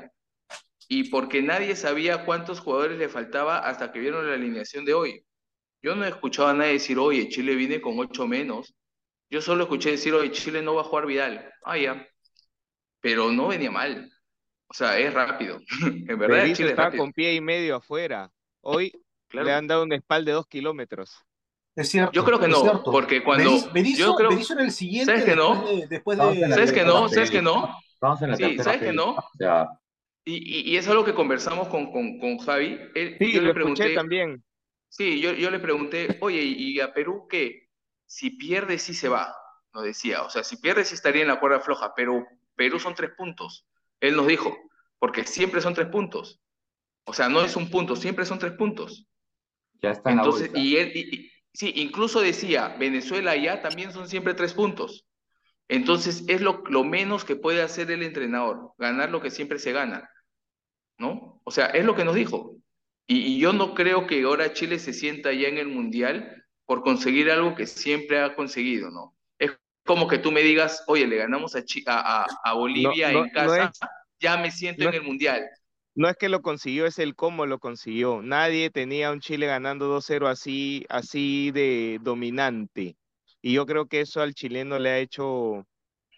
y porque nadie sabía cuántos jugadores le faltaba hasta que vieron la alineación de hoy. Yo no he escuchado a nadie decir, oye, Chile viene con ocho menos. Yo solo escuché decir, oye, Chile no va a jugar Vidal. Ah, ya. Pero no venía mal. O sea, es rápido. En verdad, Berizzo Chile es estaba rápido. con pie y medio afuera. Hoy le Claro. han dado un espalda de dos kilómetros. Es Yo cierto, creo que es no, cierto. porque Beriz- cuando yo Berizzo, creo, Berizzo era el ¿sabes siguiente que después no? de, después Estamos en la ¿Sabes de, que tercera no? Castro. ¿Sabes que fecha. no? Estamos en la Sí, tercera ¿sabes que fecha. no? O sea, Y, y, y es algo que conversamos con, con, con Javi. Él- Sí, yo lo le escuché pregunté, también. sí, yo, yo le pregunté, oye, ¿y a Perú qué? Si pierde, sí se va, nos decía. O sea, si pierde, sí estaría en la cuerda floja, pero Perú son tres puntos. Él nos dijo, porque siempre son tres puntos. O sea, no es un punto, siempre son tres puntos. ya está en la Entonces, bolsa. y él, y- y- sí, incluso decía, Venezuela ya también son siempre tres puntos. Entonces, es lo, lo menos que puede hacer el entrenador, ganar lo que siempre se gana, ¿no? O sea, es lo que nos dijo. Y, y yo no creo que ahora Chile se sienta ya en el Mundial por conseguir algo que siempre ha conseguido, ¿no? Es como que tú me digas, oye, le ganamos a, Chi- a, a- a No, Bolivia no, en no casa, es, ya me siento no en es, el Mundial. no es que lo consiguió, es el cómo lo consiguió. Nadie tenía a un Chile ganando dos cero así, así de dominante. Y yo creo que eso al chileno le ha hecho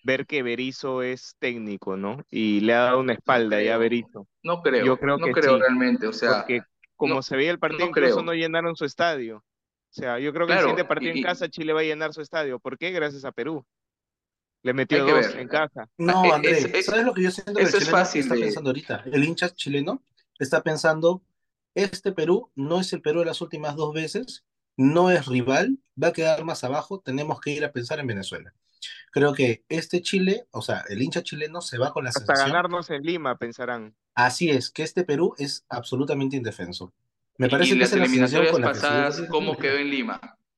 ver que Berizzo es técnico, ¿no? Y le ha dado una No espalda ya a creo, Berizzo. no Yo creo, creo no que creo sí, realmente, o sea, porque como no, se veía el partido, no incluso no creo. llenaron su estadio. O sea, yo creo que el siguiente Claro, partido en y, casa y Chile va a llenar su estadio. ¿Por qué? Gracias a Perú. Le hay metió que dos en ver. casa. Ah, No, e- Es, André, es- ¿sabes lo que yo siento que el eso es chileno fácil está de... pensando ahorita? El hincha chileno está pensando, este Perú no es el Perú de las últimas dos veces, no es rival, va a quedar más abajo, tenemos que ir a pensar en Venezuela. Creo que este Chile, o sea, el hincha chileno se va con la Hasta sensación, ganarnos en Lima, pensarán. así es, que este Perú es absolutamente indefenso. Me Y, y parece que las esa es la sensación eliminatorias con la que se pasadas, debe ¿cómo quedó Perú. en Lima?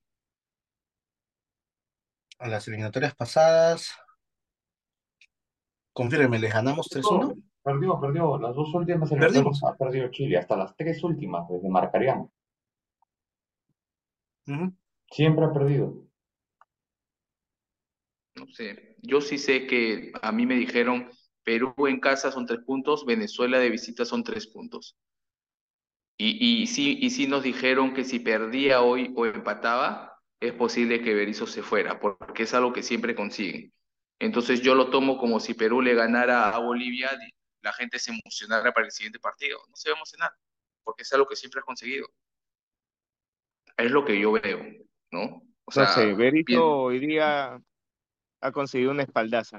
A las eliminatorias pasadas, confírmeme, ¿les ganamos tres No, uno? perdió, perdió. Las dos últimas eliminatorias Perdimos. ha perdido Chile, hasta las tres últimas, desde Marcarían. Ujú. Siempre ha perdido. No sé, yo sí sé que a mí me dijeron Perú en casa son tres puntos, Venezuela de visita son tres puntos. Y, y sí, y sí nos dijeron que si perdía hoy o empataba, es posible que Berizzo se fuera, porque es algo que siempre consiguen. Entonces yo lo tomo como si Perú le ganara a Bolivia, y la gente se emocionara para el siguiente partido. No se va a emocionar, porque es algo que siempre has conseguido. Es lo que yo veo, ¿no? O No sé, sea, Berizzo pi- hoy día ha conseguido una espaldaza.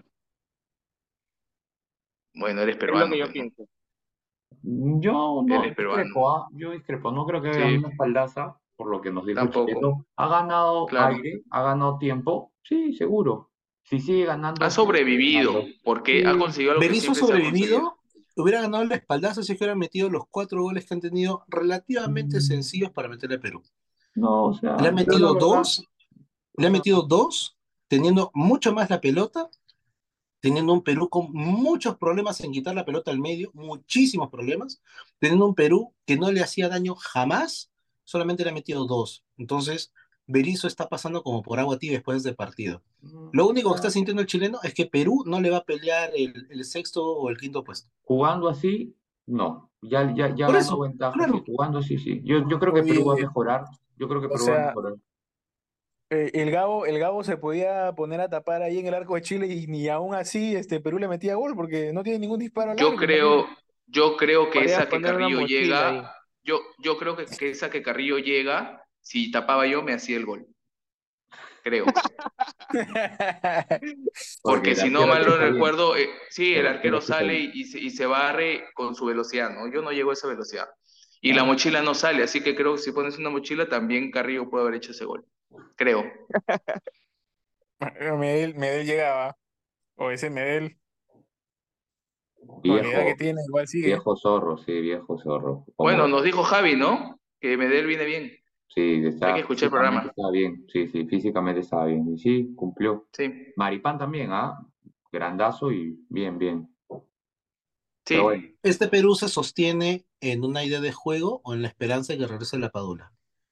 bueno, eres Es lo que peruano, yo pues, ¿no? pienso. Yo no Eres peruano. discrepo, ¿ah? Yo discrepo. No creo que haya Sí, una espaldaza, por lo que nos dijo el tampoco, chileno. ¿Ha ganado claro. aire? ¿Ha ganado tiempo? Sí, seguro. Si sigue Ha ganando, seguirá sobrevivido, ganando. porque ha Sí, conseguido algo que Berizzo ha siempre se ha conseguido. sobrevivido, hubiera ganado la espaldazo si es que hubiera metido los cuatro goles que han tenido relativamente mm, sencillos para meterle a Perú. no, o Le sea, ha yo la metido verdad, dos, o le ha sea, metido dos, teniendo mucho más la pelota, teniendo un Perú con muchos problemas en quitar la pelota al medio, muchísimos problemas, teniendo un Perú que no le hacía daño jamás, solamente le ha metido dos. Entonces, Berizzo está pasando como por agua tibia después del partido. mm, Lo o único que está sea, sintiendo el chileno es que Perú no le va a pelear el, el sexto o el quinto puesto. jugando así, no. Ya, ya, ya Por ganó eso, ventaja, sí, claro. jugando sí, sí. Yo, yo creo que Perú va a Oye, mejorar. Yo creo que o Perú va a sea, mejorar. eh, el Gabo, el Gabo se podía poner a tapar ahí en el arco de Chile y ni aún así este Perú le metía gol porque no tiene ningún disparo al Yo arco, imagínate. creo, yo creo que Podrías esa que poner una Carrillo mochila llega, ahí. yo, yo creo que, que esa que Carrillo llega, si tapaba yo, me hacía el gol. Creo. Porque Porque el si no arquero mal sí no está bien. recuerdo, eh, sí, el El arquero arquero sí está sale bien. y, y se, y se barre con su velocidad, ¿no? Yo no llego a esa velocidad. Y la Claro. mochila no sale, así que creo que si pones una mochila, también Carrillo puede haber hecho ese gol. Creo. Medel, Medel llegaba, o ese Medel, con la edad que Viejo, tiene, igual sigue. viejo zorro, sí, viejo zorro. Bueno, Como, nos dijo Javi, ¿no? Que Medel viene bien. sí, Hay que está, escuchar el físicamente programa. estaba bien. Sí, sí, físicamente estaba bien. Y sí, cumplió. Sí, Maripán también, ¿ah? Grandazo y bien, bien. Pero bueno, sí. Este Perú se sostiene en una idea de juego o en la esperanza de que regrese la Padula.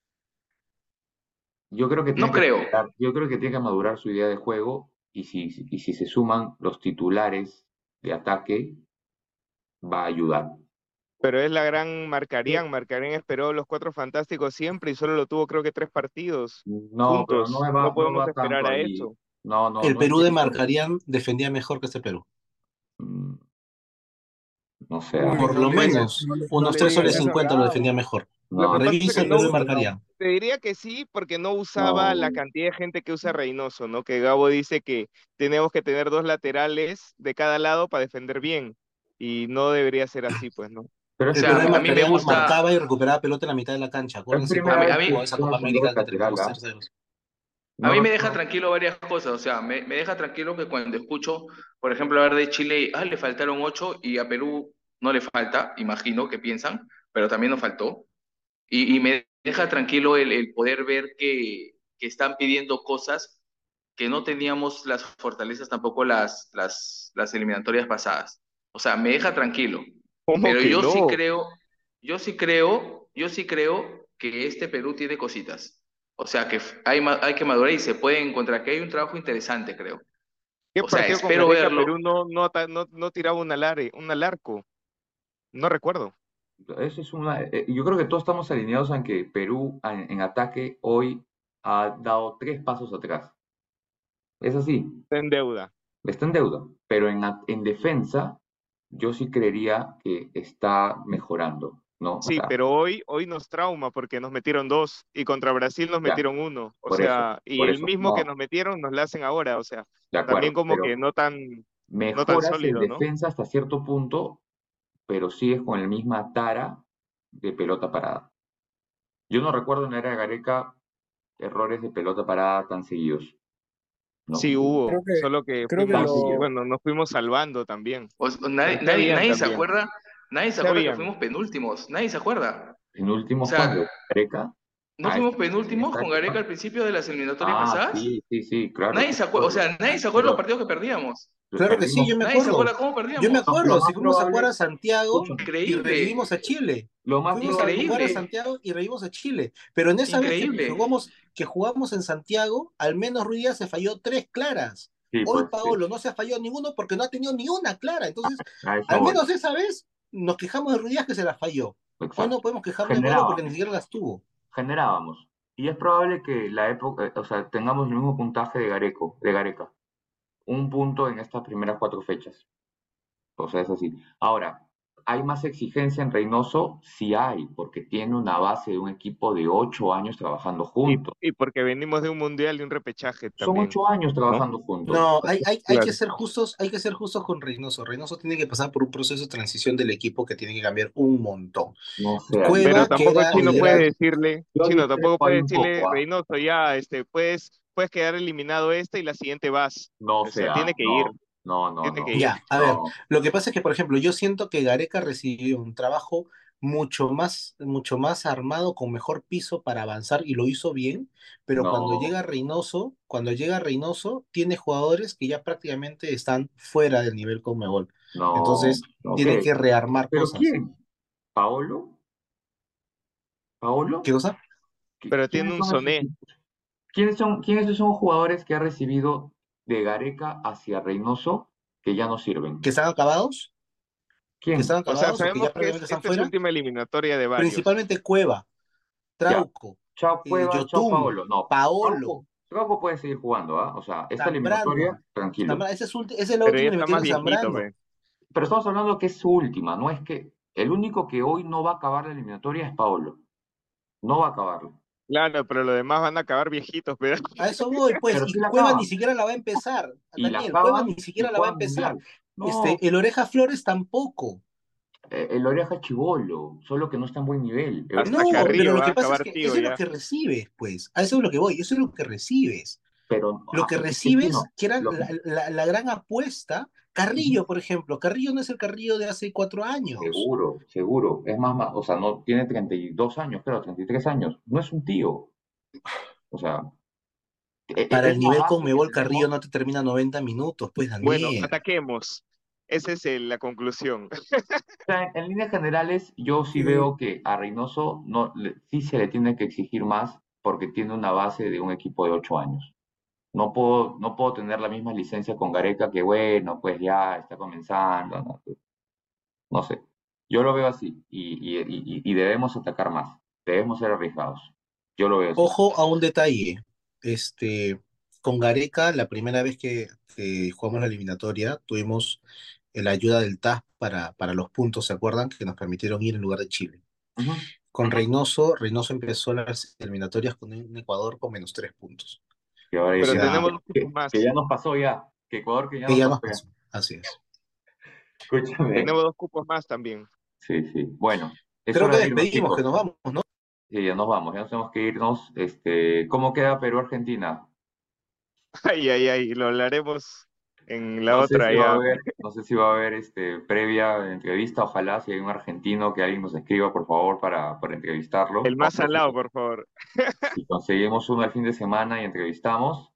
yo creo que No tiene que creo. madurar, yo creo que tiene que madurar su idea de juego y si, y si se suman los titulares de ataque, va a ayudar. Pero es la gran Marcarían. Marcarían esperó los cuatro fantásticos siempre y solo lo tuvo creo que tres partidos No, pero no juntos. va, No no podemos va tanto esperar a ahí. eso. No, no, El no es Perú de eso. Marcarían defendía mejor que este Perú. Mm, No sé, ah, Uy, Por no lo le Pues digas, menos no le, no unos le tres digas soles eso al cincuenta lo defendía Gabo. mejor. lo que no, pasa es Revisa que el Perú no, de Eso no. Marcarían. te diría que sí, porque no usaba la no. cantidad de gente que usa Reynoso, ¿no? Que Gabo dice que tenemos que tener dos laterales de cada lado para defender bien. Y no debería ser así, pues, ¿no? Pero O es El que Perú de sea, a mí primera, me Marcarían gusta, marcaba y recuperaba pelota en la mitad de la cancha. es Acuérdense a cómo mí, primera a vez mí, que jugó esa Copa juegas con América doble donde lateral, terminamos ¿ah? terceros. a No mí me deja recuerdo. tranquilo varias cosas. O sea, me, me deja tranquilo que cuando escucho, por ejemplo, hablar de Chile, ah, le faltaron ocho y a Perú no le falta, imagino que piensan, pero también nos faltó. Y, y me deja tranquilo el, el poder ver que, que están pidiendo cosas que no teníamos las fortalezas tampoco las, las, las eliminatorias pasadas. O sea, me deja tranquilo. ¿Cómo Pero que yo sí no? creo, yo sí creo, yo sí creo que este Perú tiene cositas. O sea, que f- hay, ma- hay que madurar y se puede encontrar que hay un trabajo interesante, creo. ¿Qué O sea, partido con espero Gareca verlo. Perú no, no, ata- no, no tiraba un, alare, un alarco? No recuerdo. Eso es una, eh, yo creo que todos estamos alineados en que Perú en, en ataque hoy ha dado tres pasos atrás. Es así. Está en deuda. está en deuda, pero en, a- en defensa yo sí creería que está mejorando, ¿no? O Sí, sea, pero hoy, hoy nos trauma porque nos metieron dos y contra Brasil nos ya, metieron uno. O por eso, sea, y por el eso, mismo que no, nos metieron nos la hacen ahora. O sea, de también acuerdo, como pero que no tan, no tan mejoras en sólido, ¿no? defensa hasta cierto punto, pero sigues con la misma tara de pelota parada. Yo no recuerdo en la era de Gareca errores de pelota parada tan seguidos, ¿no? Sí Creo hubo, que, solo que creo que Tan fuimos, seguidos. lo, bueno, nos fuimos salvando también. O sea, Pero nadie, sí nadie, habían nadie se también, acuerda, nadie se sí acuerda que habían. fuimos penúltimos, nadie se acuerda. ¿En O últimos sea, cuándo? ¿Gareca? ¿no Ah, fuimos esta- en penúltimos esta con Gareca época. al principio de las eliminatorias Ah, pasadas? sí, sí, sí, claro, Nadie sí se me acuerda, o acuerdo. sea, nadie se acuerda los Pero partidos que perdíamos. Claro que sí, perdimos. yo me Nadie se acuerdo. acuerda cómo Yo me perdíamos. Lo, acuerdo, lo si más fuimos a jugar probable, a Santiago escúchame, y Increíble, revivimos a Chile. lo más Fuimos a probable, jugar a increíble, Santiago y revivimos a Chile. Pero en esa vez que increíble, jugamos, que jugamos en Santiago, al menos Ruiz Díaz se falló tres claras. sí, Hoy pues sí, Paolo no se ha fallado ninguno porque no ha tenido ni una clara. Entonces, a eso al voy. menos esa vez nos quejamos de Ruiz Díaz que se la falló. Hoy no Exacto. podemos quejarnos de Paolo porque ni Generábamos, siquiera las tuvo. generábamos. Y es probable que la época, eh, o sea, tengamos el mismo puntaje de Gareco, de Gareca. Un punto en estas primeras cuatro fechas. O sea, es así. Ahora, ¿hay más exigencia en Reynoso? Sí hay, porque tiene una base de un equipo de ocho años trabajando Y, juntos. y porque venimos de un mundial y un repechaje Son también, ocho años ¿no? trabajando juntos. No, hay, hay, hay que Claro. ser justos, hay que ser justos con Reynoso. Reynoso tiene que pasar por un proceso de transición del equipo que tiene que cambiar un montón. No sé, ahí, Pero Cueva, que tampoco era Chino el oye, puede gran. decirle, yo Chino tampoco discrepo ahí puede un poco, decirle, ¿ah? Reynoso, ya, este, puedes, puedes quedar eliminado este y la siguiente vas. No O sé, sea, ¿ah? tiene que ir, No, no, no, tiene que no, ir. Ya, a ver, no, lo que pasa es que, por ejemplo, yo siento que Gareca recibió un trabajo mucho más, mucho más armado, con mejor piso para avanzar y lo hizo bien, pero cuando no, llega Reynoso, cuando llega Reynoso, tiene jugadores que ya prácticamente están fuera del nivel Conmebol. no, Entonces, no, tiene ¿qué? que rearmar ¿Pero cosas. quién? ¿Paolo? ¿Paolo? ¿Qué cosa? ¿Qui- Pero tiene ¿Quiénes un son esos Soné. tipos? ¿Quiénes son, quiénes son jugadores que ha recibido de Gareca hacia Reynoso que ya no ¿Que sirven? están acabados? ¿Que están ¿Quién? O sea, acabados o que sabemos ya que es, prácticamente están esta es fuera? última eliminatoria de varios. Principalmente Cueva, Ya. Trauco, Chao eh, Cueva, chao Yotun, Paolo. No, Paolo, Trauco, Trauco puede seguir jugando, ¿ah? O sea, esta eliminatoria, Zambrano. tranquilo. Zambra- esa es, ulti- esa es la Pero ya última está más eliminación de viejito, Zambrano. ve. Pero estamos hablando que es su última, no es que el único que hoy no va a acabar la eliminatoria es Paolo. No va a acabarla. Claro, pero los demás van a acabar viejitos, pero A eso voy, pues, Pero sí y la Cueva ni acaban. siquiera la va a empezar. Y la Daniel, Cueva ni acaban y siquiera la va a juegan empezar. mundial. No, Este, el Oreja Flores tampoco. eh, el Oreja es chibolo, solo que no está en buen nivel. El Oreja hasta es No, pero Carrillo lo va a que pasa es acabar que tío eso es lo ya. que recibes, pues. A eso es lo que voy, eso es lo que recibes. pero Lo ah, que es que sí, recibes, no. que era Lo, la, la- la gran apuesta, ujú. Carrillo, por ejemplo. Carrillo no es el Carrillo de hace cuatro años. Seguro, seguro. Es más, más, o sea, no tiene treinta y dos años, creo, treinta y tres años. No es un tío. O sea, e- e- Para el esa nivel base que Conmebol, tenemos, Carrillo no te termina noventa minutos, pues, Bueno, Daniel. ataquemos. Esa es el- la conclusión. o sea, en, en líneas generales, yo sí veo que a Reynoso no, le- sí se le tiene que exigir más porque tiene una base de un equipo de ocho años. No puedo, no puedo tener la misma licencia con Gareca que, bueno, pues ya está comenzando, no, no sé. Yo lo veo así y, y, y, y debemos atacar más, debemos ser arriesgados. Yo lo veo así. Ojo a un detalle. Este, con Gareca, la primera vez que, que jugamos la eliminatoria, tuvimos la ayuda del T A S para, para los puntos, ¿se acuerdan? Que nos permitieron ir en lugar de Chile. Ujú. Con Reynoso, Reynoso empezó las eliminatorias con un Ecuador con menos tres puntos. Que ahora O Pero dice, sea, tenemos dos que, cupos que más. ya nos pasó ya, que Ecuador que ya que nos ya pasó nos ya. pasó. Así es. Escúchame. Tenemos dos cupos más también. Sí, sí. Bueno, es Creo hora que de irnos, despedimos, que chicos. nos vamos, ¿no? Sí, ya nos vamos, ya nos tenemos que irnos. Este, ¿cómo queda Perú-Argentina? Ay, ay, ay, lo hablaremos en la No sé otra si va a ya. haber, no sé si va a haber este, previa entrevista, ojalá si hay un argentino que alguien nos escriba, por favor, para, para entrevistarlo. El más Vamos a ver salado, si, por favor. si conseguimos uno al fin de semana y entrevistamos,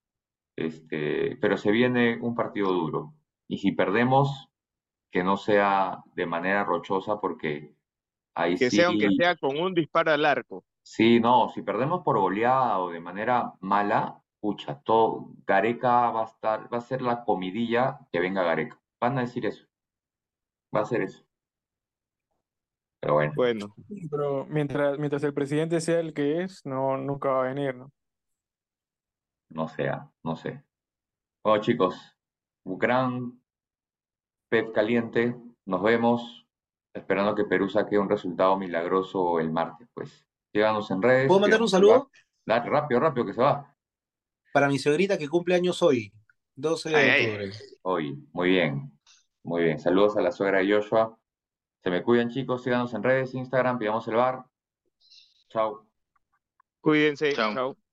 este, pero se viene un partido duro. Y si perdemos, que no sea de manera rochosa, porque ahí Que sea, aunque sí, sea con un disparo al arco. sí, no, si perdemos por goleada o de manera mala, pucha, todo, Gareca va a estar, va a ser la comidilla que venga Gareca. Van a decir eso, va a ser eso. Pero bueno, Bueno, Pero mientras, mientras el presidente sea el que es, no, nunca va a venir, ¿no? no sea, no sé. Bueno, chicos, un gran pez caliente. Nos vemos, esperando que Perú saque un resultado milagroso el martes, pues. Síganos en redes, ¿Puedo mandar un síganos el bar. saludo? Dale, rápido, rápido, que se va. Para mi suegrita que cumple años hoy, doce de Ay, ay. octubre. Hoy, muy bien, muy bien. Saludos a la suegra de Joshua. Se me cuidan, chicos, síganos en redes, Instagram, pidamos el bar. Chao. Cuídense, Chao. chao.